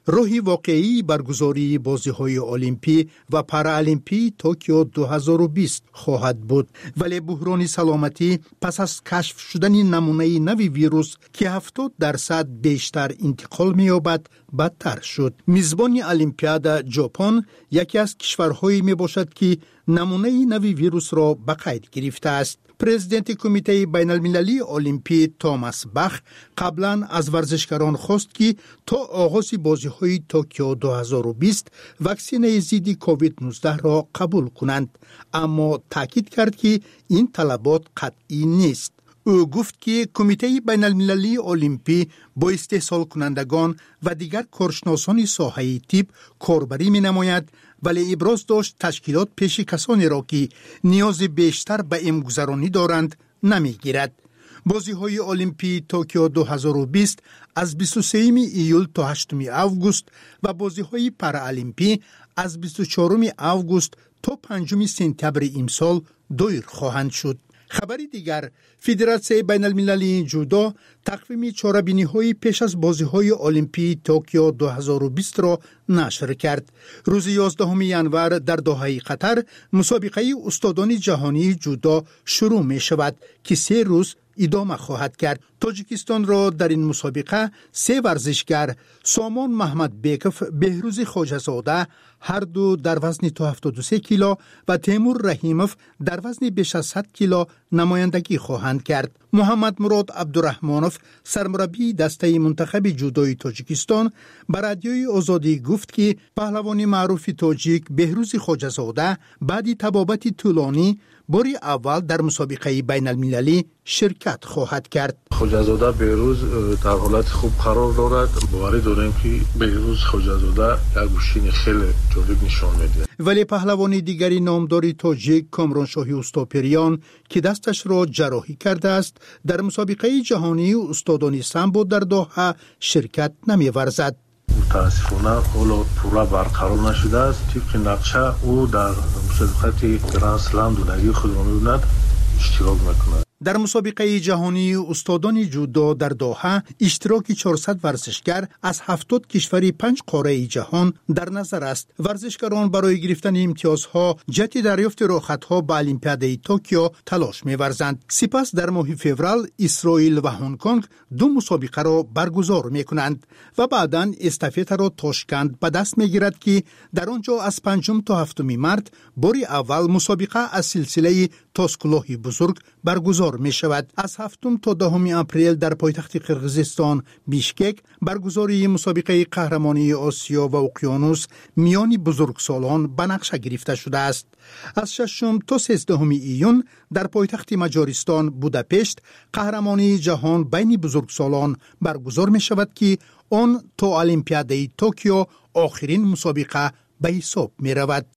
راهی واقعی برگزاری بازی‌های المپی و پارالیمپی توکیو 2020 خواهد بود، ولی بحران سلامتی پس از کشف شدن نمونه نوی ویروس که 70% بیشتر انتقال می‌یابد بدتر شد. میزبان المپیاد ژاپن یکی از کشورهایی میباشد که نمونه نوی ویروس را به قید گرفته است. پرزیدنت کمیته بین المللی المپی توماس باخ قبلا از ورزشکاران خواست که تا آغاز بازی‌های توکیو 2020 واکسن ضد کووید 19 را قبول کنند، اما تاکید کرد که این طلبات قطعی نیست. او گفت که کمیته بین المللی المپی با استحصال کنندگان و دیگر کارشناسان ساحه طب کاربری می نماید، ولی ابراز داشت تشکیلات پیش کسانی را که نیاز بیشتر به امگذرانی دارند نمی گیرد. بازی‌های المپی توکیو 2020 از 23 ایول تا 8 آگوست و بازی‌های پارالیمپی از 24 آگوست تا 5 سپتامبر امسال دایر خواهند شد. خبری دیگر، فدراسیون بین المللی جودو تقویم چاره‌بینی‌های پیش از بازی‌های المپی توکیو 2020 را نشر کرد. روز 11 ینور در دوحه قطر مسابقه استادان جهانی جودو شروع می شود که 3 روز ادامه خواهد کرد. تاجیکستان را در این مسابقه 3 ورزشگر سامان محمد بیکف، بهروز خواجه‌زاده هر دو در وزن تا 73 کیلو و تیمور رحیموف در وزن بیش از 100 کیلو نمایندگی خواهند کرد. محمد مراد عبدالرحمانوف سرمربی دسته منتخب جودوی تاجیکستان به رادیوی آزادی گفت که پهلوان معروف تاجیک بهروز خواجه‌زاده بعد تبابت طولانی باری اول در مسابقه بین المللی شرکت خواهد کرد. خواجه‌زاده بهروز در حالت خوب قرار دارد. باوری داریم که بهروز خواجه‌زاده یک گوشین خیلی جالب نشان میده. ولی پهلوان دیگری نامدار تاجیک کامرانشاهی اوستاپریان که دستش را جراحی کرده است در مسابقه جهانی استادان سامبو در دوحه شرکت نمی‌ورزد. متاسفانه حالا پورا برقرار نشده است. طبق نقشه او در مسابقه گرند سلام دونگی خود را می‌داند اشتراک می‌کند. در مسابقه جهانی استادان جودو در دوحه اشتراک 400 ورزشگر از 70 کشور 5 قاره جهان در نظر است. ورزشکاران برای گرفتن امتیازها جهت دریافت رخصت‌ها به المپیاد توکیو تلاش می‌ورزند. سپس در ماه فوریه اسرائیل و هنگ کنگ 2 مسابقه را برگزار می‌کنند و بعداً استافت را تاشکند به دست می‌گیرد که در آنجا از 5 تا 7 مارس باری اول مسابقه از سلسله تاسکلوه بزرگ برگزار می شود. از 7 تا 10 اپریل در پایتخت قرقیزستان بیشکک برگزاری مسابقه قهرمانی آسیا و اقیانوس میان بزرگسالان به نقشه گرفته شده است. از 6 تا 13 ایون در پایتخت مجارستان بوداپشت قهرمانی جهان بین بزرگسالان برگزار می شود که آن تا المپیاد توکیو آخرین مسابقه به حساب می رود.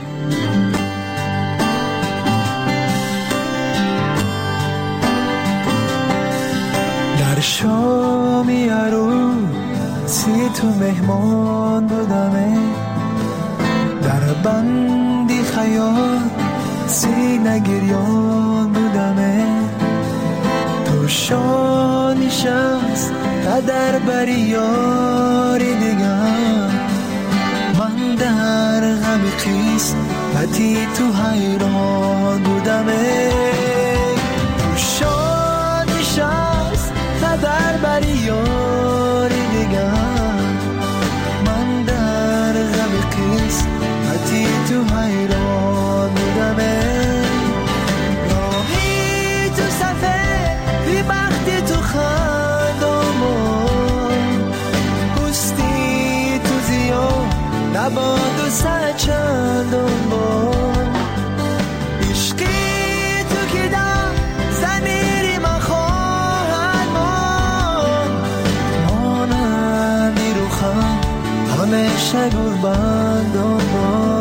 در شامی عروسی تو مهمان بودمه، در بندی خیال سینه گریان بودمه، تو شانی شمس قدر بری یاری دیگر، من در غم قسمتی تو حیران بودمه، تو شانی شمس قدر بری یاری دیگر، من در غم قسمتی تو حیران بودمه، راهی تو صفه بی بختی تو خندامون، پستی تو زیاد نباد و سر چندان بار، عشقی تو که دم زمیری من خواهد مانندی رو خم همیشه گربندان بار.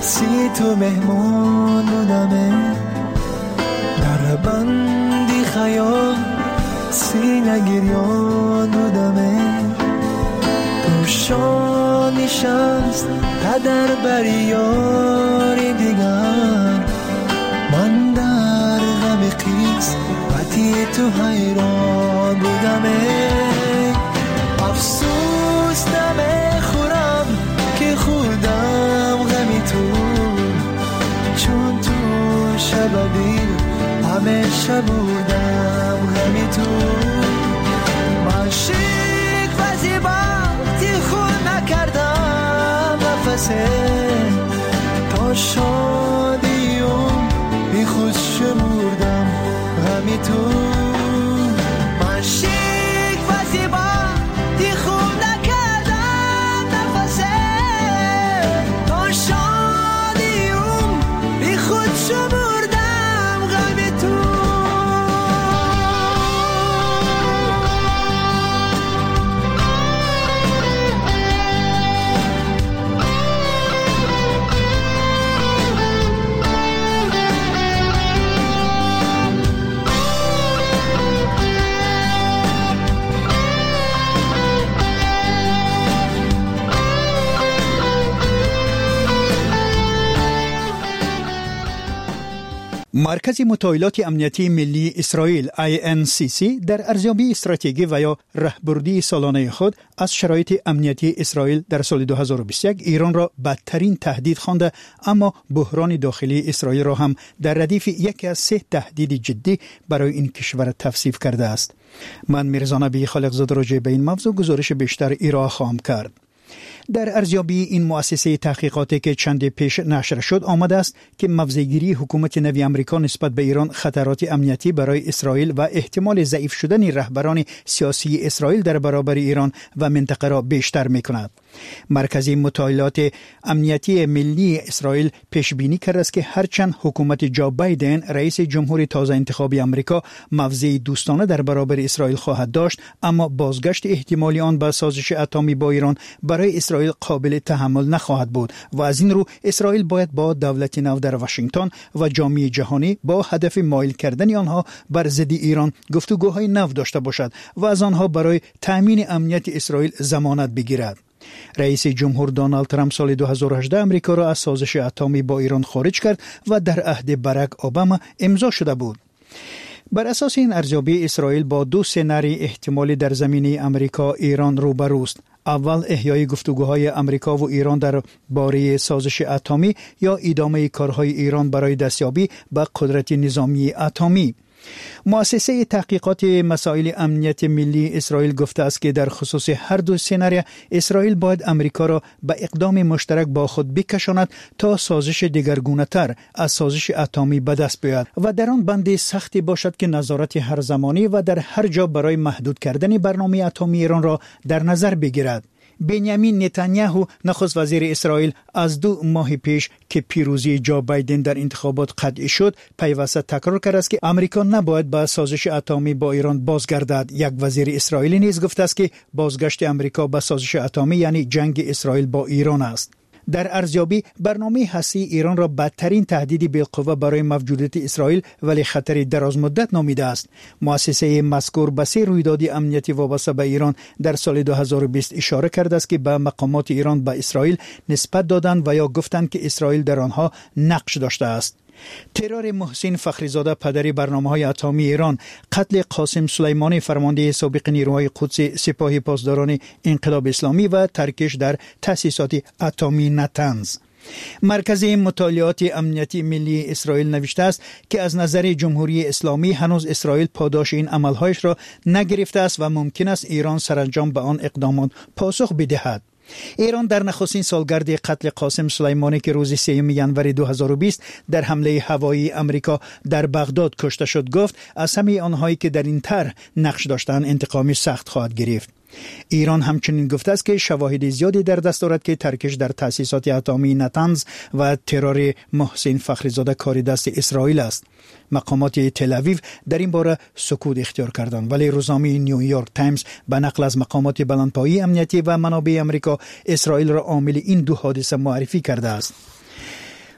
سی تو مهمان بودمه در بندی خیال سینه گریان بودمه تو شانی شست قدر بری یاری دیگر من در غم قسمتی تو حیران بودمه افسوس نمیخورم که خوردم غمی تو چون تو شب دل همیشه بودم غمی تو من شیک و زیبا خود نکردم نفسه تا شادیم بی خود شمردم غمی تو من شیک و زیبا خود نکردم نفسه تا شادیم بی خود شمردم غمی تو مرکز مطالعات امنیتی ملی اسرائیل INCC در ارزیابی استراتژی و یا راهبردی سالانه خود از شرایط امنیتی اسرائیل در سال 2021 ایران را بدترین تهدید خوانده، اما بحران داخلی اسرائیل را هم در ردیف یکی از 3 تهدید جدی برای این کشور توصیف کرده است. من میرزا نبی خالقزاده راجع به این موضوع گزارش بیشتر ارائه خواهم کرد. در ارزیابی این مؤسسه تحقیقاتی که چند پیش نشر شد آمده است که موضع‌گیری حکومت نوی آمریکا نسبت به ایران خطرات امنیتی برای اسرائیل و احتمال ضعیف شدن رهبران سیاسی اسرائیل در برابر ایران و منطقه را بیشتر می‌کند. مرکز مطالعات امنیتی ملی اسرائیل پیش بینی کرده است که هرچند حکومت جو بایدن رئیس جمهور تازه انتخابی آمریکا موضع دوستانه در برابر اسرائیل خواهد داشت، اما بازگشت احتمالی آن به سازش اتمی با ایران برای اسرائیل قابل تحمل نخواهد بود و از این رو اسرائیل باید با دولت نو در واشنگتن و جامعه جهانی با هدف مایل کردن آنها بر ضد ایران گفتگوهای نو داشته باشد و از آنها برای تامین امنیت اسرائیل ضمانت بگیرد. رئیس جمهور دونالد ترامپ سال 2018 امریکا را از سازش اتمی با ایران خارج کرد و در عهد باراک اوباما امضا شده بود. بر اساس این ارزیابی اسرائیل با 2 سناریوی احتمالی در زمینه امریکا ایران روبروست. اول احیای گفتگوهای امریکا و ایران در باره سازش اتمی یا ادامه کارهای ایران برای دستیابی به قدرت نظامی اتمی. مؤسسه تحقیقات مسائل امنیت ملی اسرائیل گفته است که در خصوص هر 2 سناریو اسرائیل باید امریکا را به اقدام مشترک با خود بکشاند تا سازش دگرگونه‌تر از سازش اتمی به دست بیاید و در آن بند سختی باشد که نظارت هر زمانی و در هر جا برای محدود کردن برنامه اتمی ایران را در نظر بگیرد. بنیامین نتانیاهو نخست وزیر اسرائیل از 2 ماه پیش که پیروزی جو بایدن در انتخابات قطعی شد پیوسته تکرار کرد است که آمریکا نباید به سازش اتمی با ایران بازگردد. یک وزیر اسرائیلی نیز گفته است که بازگشت آمریکا به سازش اتمی یعنی جنگ اسرائیل با ایران است. در ارزیابی برنامه هستی ایران را بدترین تهدیدی بالقوه برای موجودیت اسرائیل ولی خطر دراز مدت نامیده است. مؤسسه مذکور به 3 رویداد امنیتی وابسته به ایران در سال 2020 اشاره کرده است که به مقامات ایران به اسرائیل نسبت دادند و یا گفتند که اسرائیل در آنها نقش داشته است. ترور محسن فخریزاده پدر برنامه‌های اتمی ایران، قتل قاسم سلیمانی فرمانده سابق نیروهای قدس سپاه پاسداران انقلاب اسلامی و ترکش در تأسیسات اتمی نتنز. مرکز مطالعات امنیتی ملی اسرائیل نوشته است که از نظر جمهوری اسلامی هنوز اسرائیل پاداش این عملهایش را نگرفته است و ممکن است ایران سرانجام به آن اقدامات پاسخ بدهد. ایران در نخستین سالگرد قتل قاسم سلیمانی که روز 3 ژانویه 2020 در حمله هوایی امریکا در بغداد کشته شد گفت از همه آنهایی که در این طرح نقش داشتند انتقامی سخت خواهد گرفت. ایران همچنین گفته است که شواهد زیادی در دست دارد که ترکش در تأسیسات اتمی نتنز و ترور محسن فخریزاده کار دست اسرائیل است. مقامات تل آویو در این باره سکوت اختیار کردند، ولی روزنامه نیویورک تایمز به نقل از مقامات بلندپایه امنیتی و منابع امریکا اسرائیل را عامل این 2 حادثه معرفی کرده است.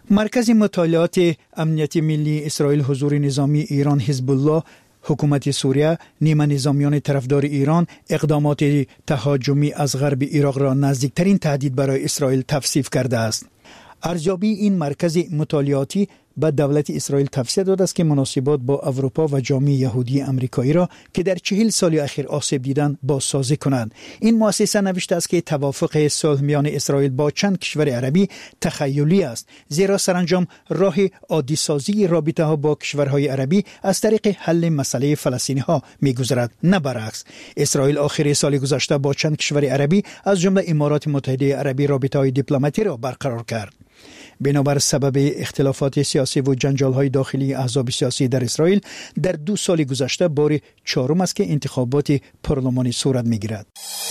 مرکز مطالعات امنیت ملی اسرائیل حضور نظامی ایران حزب الله حکومت سوریه نیمه نظامیان طرفدار ایران اقدامات تهاجمی از غرب عراق را نزدیکترین تهدید برای اسرائیل توصیف کرده است. ارزیابی این مرکز مطالعاتی به دولت اسرائیل توصیه داده است که مناسبات با اروپا و جامعه یهودی آمریکایی را که در 40 سال اخیر آسیب دیدند بازسازی کنند. این مؤسسه نوشته است که توافق صلح میان اسرائیل با چند کشور عربی تخیلی است، زیرا سرانجام راه عادی سازی رابطه ها با کشورهای عربی از طریق حل مسئله فلسطینی ها میگذرد، نه برعکس. اسرائیل آخر سال گذشته با چند کشور عربی از جمله امارات متحده عربی رابطه های دیپلماتی را برقرار کرد. بنابر سبب اختلافات سیاسی و جنجال‌های داخلی احزاب سیاسی در اسرائیل در 2 سال گذشته بار 4 است که انتخابات پارلمانی صورت می‌گیرد.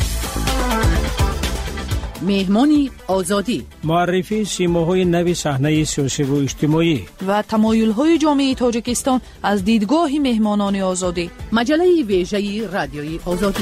مهمانی آزادی، معرفی سیماهای نوی صحنه سیاسی و اجتماعی و تمایل‌های جامعه تاجیکستان از دیدگاه مهمانان آزادی. مجله ویژه رادیوی آزادی.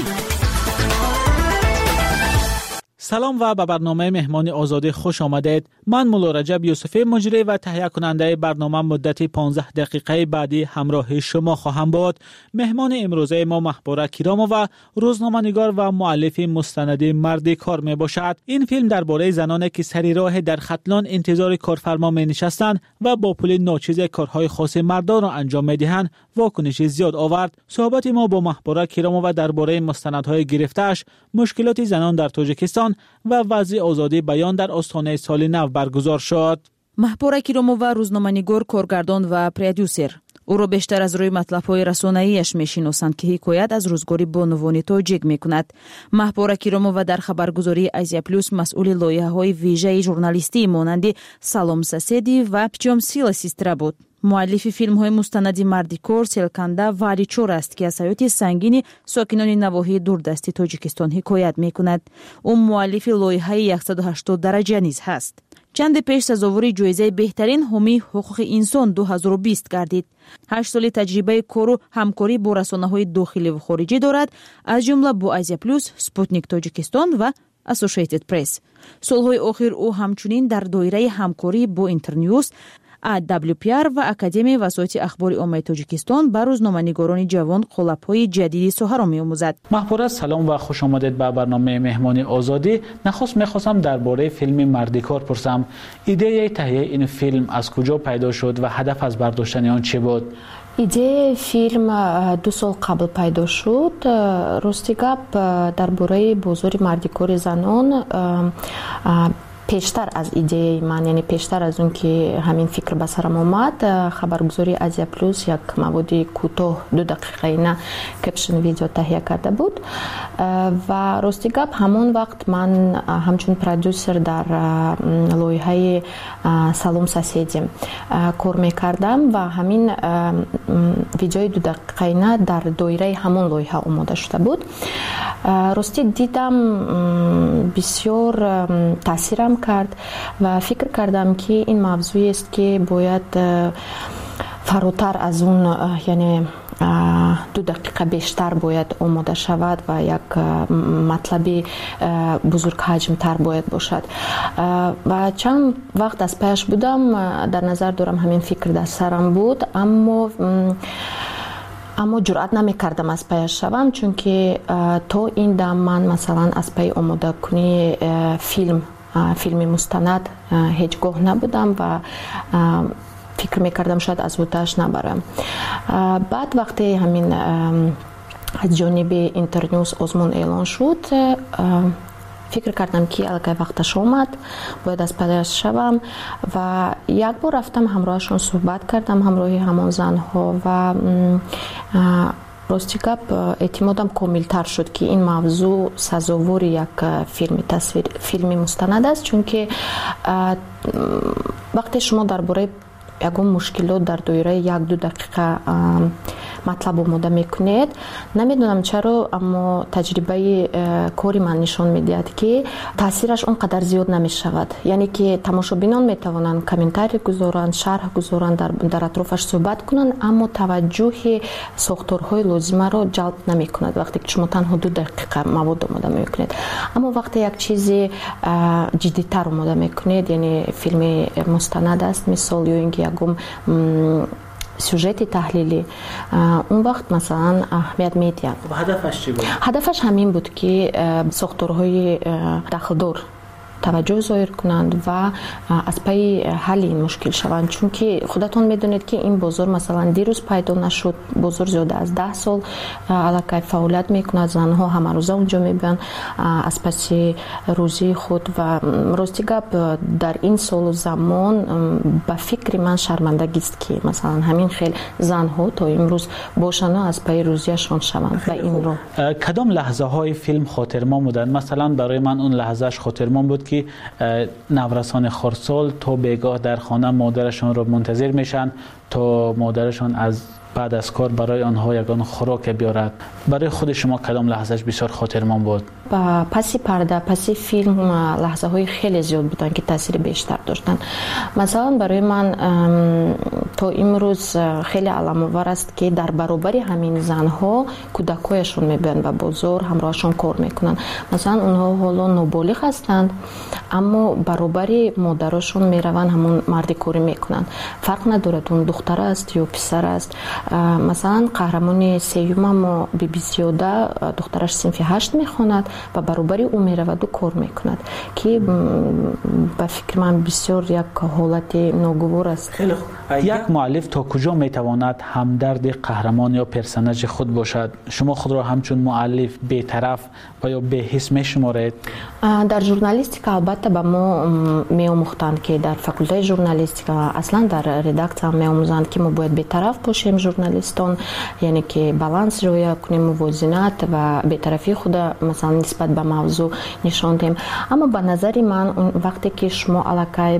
سلام و به برنامه مهمان آزادی خوش آمدید. من مولا رجب یوسفی مجری و تهیه کننده برنامه مدت 15 دقیقه بعدی همراه شما خواهم بود. مهمان امروزه ما محبوره کیرامو و روزنامه‌نگار و مؤلف مستند مرد کار می باشد. این فیلم درباره زنانی که سری راه در ختلان انتظار کارفرما می نشستند و با پول ناچیز کارهای خاص مردان را انجام می دهند واکنش زیاد آورد. صحبت ما با محبوره کیرامو و درباره مستندهای گرفته‌اش، مشکلات زنان در تاجیکستان و وضع آزادی بیان در آستانه سال نو برگزار شد. محبوره کیرامو و روزنامه‌نگار، کارگردان و پرودوسر. او را بیشتر از روی مطلب‌های رسانه‌ایش می‌شناسند که حکایت از روزگاری بانوان تاجیک می‌کند. محبوره کیرامو و در خبرگزاری آزیا پلوس مسئول لایحه‌های ویژه ژورنالیستی مانند سالام ساسیدی و پیچام سیلا سیسترا بود. مؤلف فیلم‌های مستند مردی کار، سلکنده و علیچور است که از حیات سنگین ساکنان نواحی دوردستی تاجیکستان حکایت می‌کند. او مؤلف لایحه 180 درجه نیز هست. چند پیش سزاواری جایزه بهترین حامی حقوق انسان 2020 گردید. 8 سال تجربه کار و همکاری با رسانه‌های داخلی و خارجی دارد، از جمله با آزیا پلوس، سپوتنیک تاجیکستان و اسوسییتد پرس. سالهای اخیر او همچنین در دایره همکاری با اینترنیوز، AWPR و اکادمی وسایط اخبار عامه تاجیکستان به روزنامه‌نگاران جوان قالب‌های جدیدی سوها را می‌آموزد. محبوره سلام و خوش آمدید به برنامه مهمانی آزادی. نخست می‌خواستم درباره فیلم مردی کار پرسم. ایده تهیه این فیلم از کجا پیدا شد و هدف از برداشتن آن چه بود؟ ایده فیلم 2 سال قبل پیدا شد. راستی گپ درباره بازار مردی کار زنان پیشتر از ایده من، یعنی پیشتر از اون که همین فکر به سرم آمد، خبرگزاری آزیا پلوس یک مواد کوتاه 2 دقیقه نه کپشن ویدیو تهیه کرده بود و راستی گپ همون وقت من همچون پرودوسر در لایحه سالام ساسیدی کار میکردم و همین ویدیوی 2 دقیقه نه در دایره همون لایحه آماده شده بود. راستی دیدم بسیار تاثیرم کرد و فکر کردم که این موضوعی است که باید فراتر از اون، یعنی 2 دقیقه بیشتر باید آماده شود و یک مطلبی بزرگ حجم تر باید باشد و چند وقت از پیش بودم در نظر دارم همین فکر در سرم بود، اما جرأت نمی‌کردم از پیش شوم، چون که تا این دم من مثلا از پی آماده کنی فیلم مستند هیچگاه نبودم و فکر میکردم شاید از بودش نبرم. بعد وقتی همین از جانب اینترنیوز آزمون اعلان شد، فکر کردم که الگه وقتش آمد باید از پیش شوم و یک بار رفتم همراهشون صحبت کردم، همراه همان زنها و راستی گپ اعتمادم کامل تر شد که این موضوع سزاوار یک فیلم مستند است، چون که وقتی شما درباره یگان مشکلات در دایره 1-2 دقیقه матлаб омода мекунед. намедонам чаро, аммо таҷрибаи кори ман нишон медиҳад ки таъсираш он қадар зиёд намешавад. яъне ки тамошобинон метавонанд комментарий гузоранд, шарҳ гузоранд, дар атрофаш суҳбат кунанд, аммо таваҷҷӯҳи сохторҳои лозимаро ҷалб намекунад вақте ки шумо танҳо 2 дақиқа мавод омода мекунед. аммо вақте як чизи ҷиддитар омода мекунед, яъне филми мустанад аст мисол, ё ин ки ягон сюжети таҳлилӣ, он вақт масалан аҳамият медиҳад. ҳадафаш чӣ буд? ҳадафаш ҳамин буд ки сохторҳои дахлдор таваҷҷӯҳ зоҳир кунанд ва аз пайи ҳалли ин мушкил шаванд, чунки худатон медонед ки ин бозор масалан дирӯз пайдо нашуд. Бозор зиёда аз 10 сол аллакай фаъолият мекунад, занҳо ҳамарӯза онҷо мебиёнд аз паси рӯзии худ ва рости гап дар ин солу замон ба фикри ман шармандагист ки масалан ҳамин хел занҳо то имрӯз бошану аз пайи рӯзияшон шаванд. ба ин ро кадом лаҳзаҳои филм хотирмон буданд? масалан барои ман он лаҳзааш хотирмон буд که نورسان خردسال تا بیگاه در خانه مادرشان را منتظر میشن تا مادرشان از بعد از کار برای آنها یگان خوراک بیارد. برای خود شما کدام لحظهش بسیار خاطرمان بود؟ پسی پرده، پسی فیلم لحظه های خیلی زیاد بودن که تاثیر بیشتر داشتن. مثلا برای من تا امروز خیلی علام‌آور است که در برابر همین زنها کودکایشون میبرن و بزرگ همراهشون کار میکنن. مثلا اونها حالا نابالغ هستند اما برابر مادرشون میروند همون مردی کاری میکنن. فرق ندارد اون دختر است یا پسر است. مثلا قهرمان سیوم بیبی زیاده دخترش صنف 8 میخواند و برابر او میرود و کار میکند که به فکر من بسیار یک حالت ناگوار است. یک مؤلف تا کجا میتواند همدرد قهرمان یا پرسنج خود باشد؟ شما خود را همچون مؤلف بی‌طرف و یا بی‌حس میشمارید؟ در ژورنالیستیک البته به ما میآموختند که در فاکولته ژورنالیستیک اصلا در ردکسیون میآموزند که ما باید بی‌طرف باشیم ژورنالیستان، یعنی که بالانس رعایت کنیم، موازنت و بی‌طرفی خود مثلا نسبت به موضوع نشان دهیم. اما به نظر من وقتی که شما الکی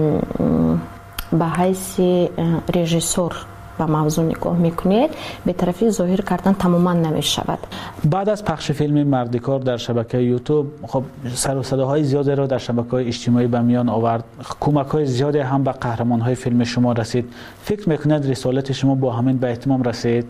به حیث رژیسور و موضوع نگاه میکنید بی‌طرفی ظاهر کردن تماما نمیشود. بعد از پخش فیلم مردکار در شبکه یوتیوب خب سر و صداهای زیادی را در شبکه‌های اجتماعی به میان آورد. کمک‌های زیادی هم به قهرمان‌های فیلم شما رسید. فکر میکنید رسالت شما با همین به اتمام رسید؟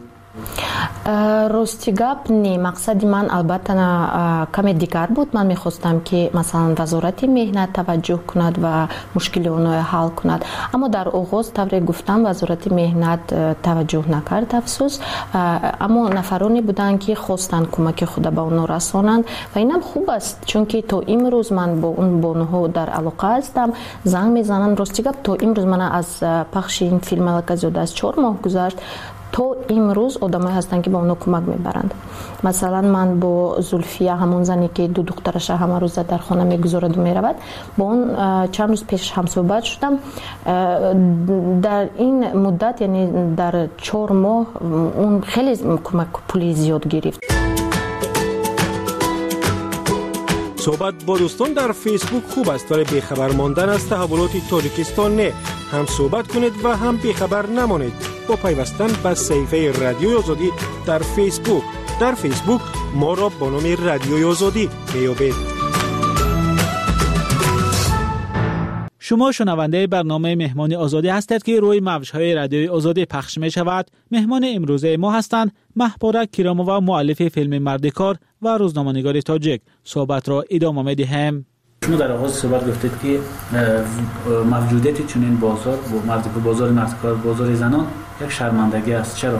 راستی گپ نی. مقصد من البته کمی دیگر بود. من میخواستم که مثلا وزارت مهنت توجه کند و مشکل اونها حل کند، اما در آغاز طوری گفتم وزارت مهنت توجه نکرد افسوس. اما نفرانی بودن که خواستن کمک خود به اونها رسانند و اینم خوب است، چون که تا امروز من با اون بانوها در علاقه هستم. زنگ میزنن. راستی گپ تا امروز من از پخش این فیلم البته زیاد از 4 ماه گذشت تو امروز آدمایی هستن که با اونها کمک میبرند. مثلا من با زلفیه همون زنی که 2 دخترش همه روز در خانه میگذارد و میرود با اون چند روز پیش هم صحبت شدم. در این مدت یعنی در 4 ماه اون خیلی کمک پولی زیاد گرفت. صحبت با دوستان در فیسبوک خوب است ولی بیخبر ماندن از تحولات تاجیکستان نه. هم صحبت کنید و هم بیخبر نمانید با پیوستن به صفحه رادیوی آزادی در فیسبوک. در فیسبوک ما را با نام رادیوی آزادی میابید. شما شنونده برنامه مهمان آزادی هستید که روی موج‌های رادیوی آزادی پخش می شود. مهمان امروزه ما هستند محپورک کیرامووا، مؤلف فیلم مردکار و روزنامه‌نگار تاجیک. صحبت را ادامه می‌دهیم. شما در آغاز صحبت گفتید که موجودیت چنین بازار و مردکار، بازار مردکار، بازار زنان یک شرمندگی است. چرا؟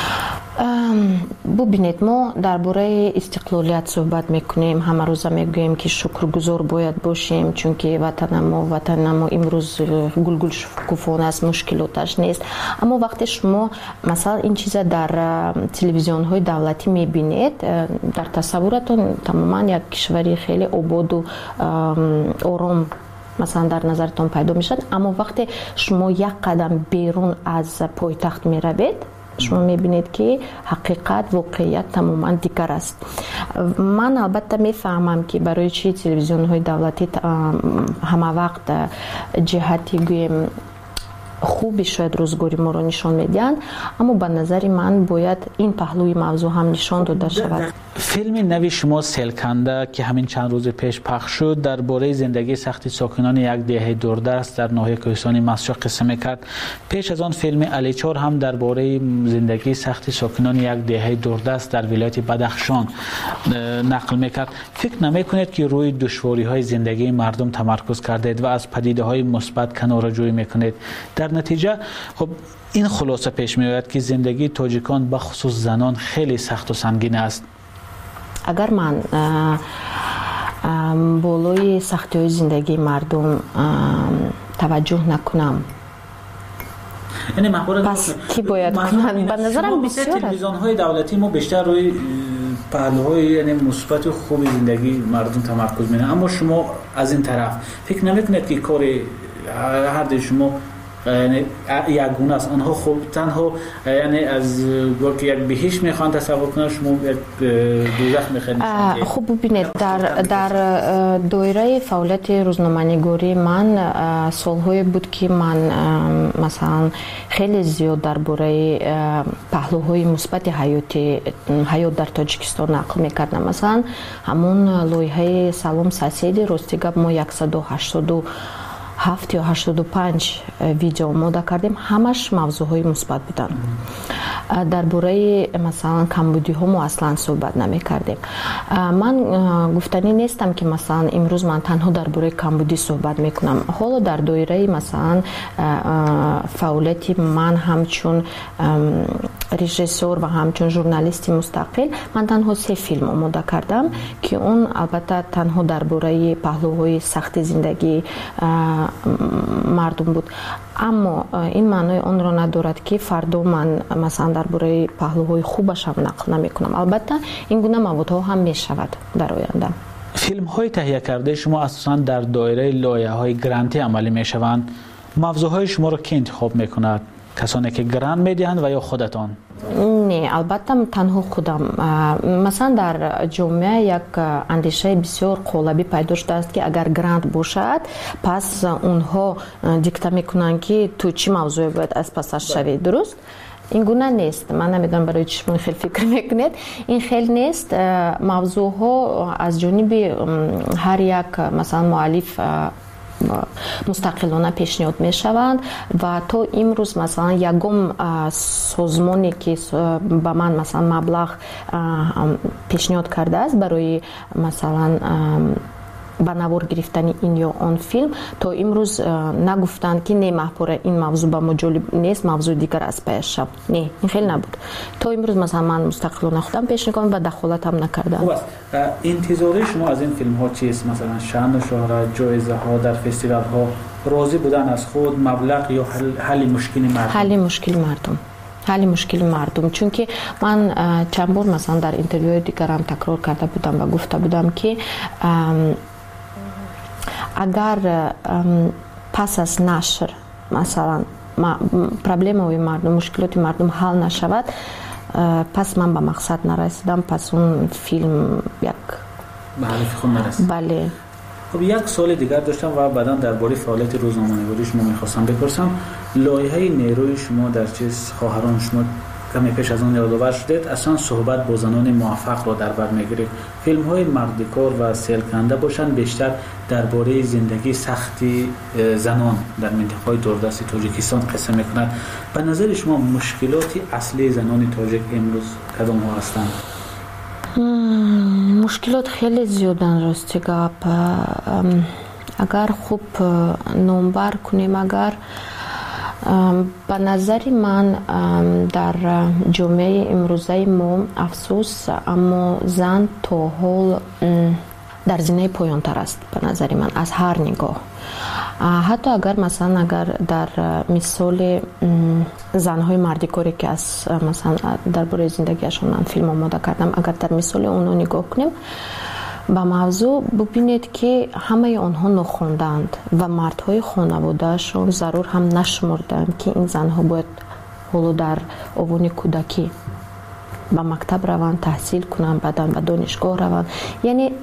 ببینید ما درباره استقلالیت صحبت میکنیم، همه روزه میگوییم که شکرگزار باید باشیم چون که وطن ما امروز گلگل شکوفانه است، مشکلاتش نیست. اما وقتی شما مثلا این چیزا در تلویزیون های دولتی میبینید در تصورتون تماما یک کشوری خیلی آباد و آرام مثلا در نظرتون پیدا میشد. اما وقتی شما یک قدم بیرون از پایتخت میروید شما میبینید که حقیقت واقعیت تماما دیگر است. من البته میفهمم که برای چی تلویزیون های دولتی همه وقت جهتی گویم خوبی شاید روزگاری ما رو نشان میدن، اما به نظر من باید این پهلوی موضوع هم نشان داده شود. فیلم نوی شما سیلکنده که همین چند روز پیش پخش شد درباره زندگی سخت ساکنان یک دهه دوردست در ناحیه کوهستان ماسچو قصه میکرد. پیش از آن فیلم علیچار هم درباره زندگی سخت ساکنان یک دهه دوردست در ولایت بدخشان نقل میکرد. فکر نمیکنید که روی دشواری های زندگی مردم تمرکز کردید و از پدیده های مثبت کناره‌جویی میکنید؟ در نتیجه خب این خلاصه پیش میآید که زندگی تاجیکان به خصوص زنان خیلی سخت و سنگین است. اگر من بالای سختی های زندگی مردم توجه نکنم، یعنی پس کی باید کنند؟ به نظرم بسیار تلویزیون های دولتی ما بیشتر روی پهلوهای یعنی مثبت و خوب زندگی مردم تمرکز می‌کنند، اما شما از این طرف فکر نمی‌کنید که کار هر دوی شما یعنی یک گونه است؟ آنها خوب تنها یعنی از وقتی یک بهشت میخوان تصور کنن، شما یک دوزخ میخواین. خوب ببینید در دایره فعالیت روزنامه‌نگاری من سالهای بود که من مثلا خیلی زیاد درباره پهلوهای مثبت حیات در تاجیکستان نقل میکردم. مثلا همون لایحه سلام ساسیدی راستی گپ ما 187 یا 85 ویدیو آماده کردیم، همش موضوعهای مثبت بودن. درباره مثلا کمبودی ها ما اصلا صحبت نمی کردیم. من گفتنی نیستم که مثلا امروز من تنها درباره کمبودی صحبت میکنم. حالا در دایره مثلا فعالیت من همچون رژیسور و همچون ژورنالیستی مستقل من تنها 3 فیلم آماده کردم که اون البته تنها درباره پهلوهای سخت زندگی مردم بود، اما این معنای آن را ندارد که فردا من مثلا درباره پهلوهای خوبش هم نقل نمی کنم. البته این گونه موضوع هم می شود در آینده. فیلم های تهیه کرده شما اساساً در دایره لایه های گرانتی عملی می شوند. موضوع های شما را کی انتخاب می کند؟ کسانی که گرانت می دهند و یا خودتان؟ نه، البته تنها خودم. مثلا در جامعه یک اندیشه بسیار قالبی پیدا شده است که اگر گرانت باشد پس اونها دیکته میکنند که تو چی موضوعی باید از پسش شوی. درست؟ این گونه نیست. من نمیدونم برای چی شما خیلی فکر میکنید. این خیلی نیست. موضوع ها از جانب هر یک مثلا مؤلف مستقلانه پیشنهاد می شوند و تا امروز مثلا یکم سازمانی که به من مثلا مبلغ پیشنهاد کرده است برای مثلا به نوار گرفتن این یا آن فیلم، تا امروز نگفتند که نه محپور این موضوع به ما جالب نیست، موضوع دیگر از پیش شد. نه، این خیلی نبود. تا امروز مثلا من مستقلانه خودم پیش میکنم و دخالت هم نکردم. خوب است. انتظار شما از این فیلم ها چیست؟ مثلا شأن و شهرت، جایزه ها در فستیوال ها، راضی بودن از خود، مبلغ یا حل مشکل مردم؟ حل مشکل مردم. چون که من چند بار مثلا در اینترویوهای دیگرم تکرار کرده بودم و گفته بودم که اگر پس از نشر مثلا پرابلم‌های مردم، مشکلات مردم حل نشود، پس من به مقصد نرسیدم، پس اون فیلم یک به هدف خود نرسید. بله. خب یک سوال دیگر داشتم و بعداً درباره فعالیت روزنامه‌نگاری شما می‌خواستم بپرسم. لایحه نیروی شما در چیز خواهران شما کمی پیش از آن یادآور شدید، اصلا صحبت با زنان موفق را در بر می‌گیرید. فیلم‌های مردکار و سیلکنده باشند بیشتر درباره زندگی سختی زنان در منطقه‌های دوردست تاجیکستان قصه می‌کنند. به نظر شما مشکلات اصلی زنان تاجیک امروز کدام‌ها هستند؟ مشکلات خیلی زیادن راستی گپ. اگر خوب نمبر کنیم، اگر به نظر من در جامعه امروزه ما افسوس، اما زن تا حال در زینه پایان تر است به نظر من از هر نگاه. حتی اگر مثلا در مثال زنهای مردکاری که از مثلا درباره زندگیشون من فیلم آماده کردم، اگر در مثال اونها نگاه کنیم به موضوع، ببینید که همه آنها نخوندند و مردهای خانوادهشون ضرور هم نشمردند که این زنها باید حالا در اوان کودکی به مکتب روند، تحصیل کنند، بعداً به دانشگاه روند. یعنی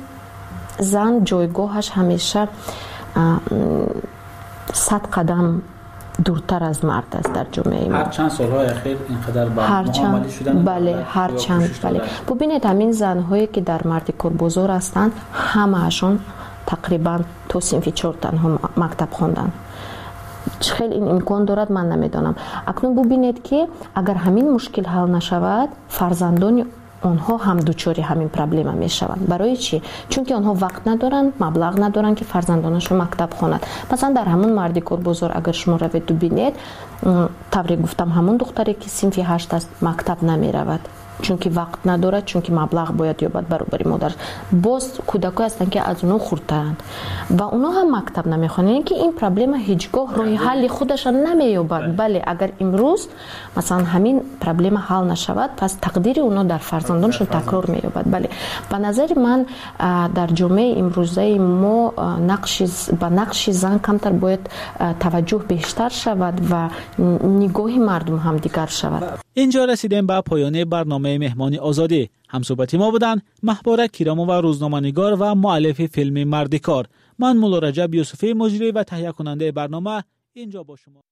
زن جایگاهش همیشه 100 قدم دورتر از مرد است در جامعه ما. هر چند سالهای اخیر اینقدر معامله شدن. بله هر چند بله. ببینید همین زن‌هایی که در مرد کارگزار هستند همه‌شون تقریبا تو صنف 4 تنها مکتب خواندن. خیلی این امکان دارد من نمیدانم. اکنون ببینید که اگر همین مشکل حل نشود فرزندان آنها هم دوچاری همین پرابلم میشوند. برای چی؟ چون که آنها وقت ندارن، مبلغ ندارن که فرزندانشون مکتب خوانند. مثلا در همون مردی کارگزار اگر شما روید ببینید، طوری گفتم همون دختری که صنف 8 است مکتب نمیرود. چون که وقت ندارد، چون که مبلغ باید یابد برابر مادر. باز کودکان هستن که از اونها خردترند و اونها هم مکتب نمیخوانند. یعنی که این پرابلم هیچگاه راه حل خودش نمییابد. بله اگر امروز مثلا همین پرابلم حل نشود پس تقدیر اونها در فرزندانشون تکرار مییابد. بله به نظر من در جامعه امروزه ما نقش زن کمتر باید توجه بیشتر شود و نگاه مردم هم دیگر شود. اینجا رسیدیم به پایان برنامه مهمانی آزادی. همصحبت ما بودن مهباره کیرامو و روزنامه‌نگار و مؤلف فیلم مردکار. من مولا رجب یوسفی مجری و تهیه کننده برنامه اینجا با شما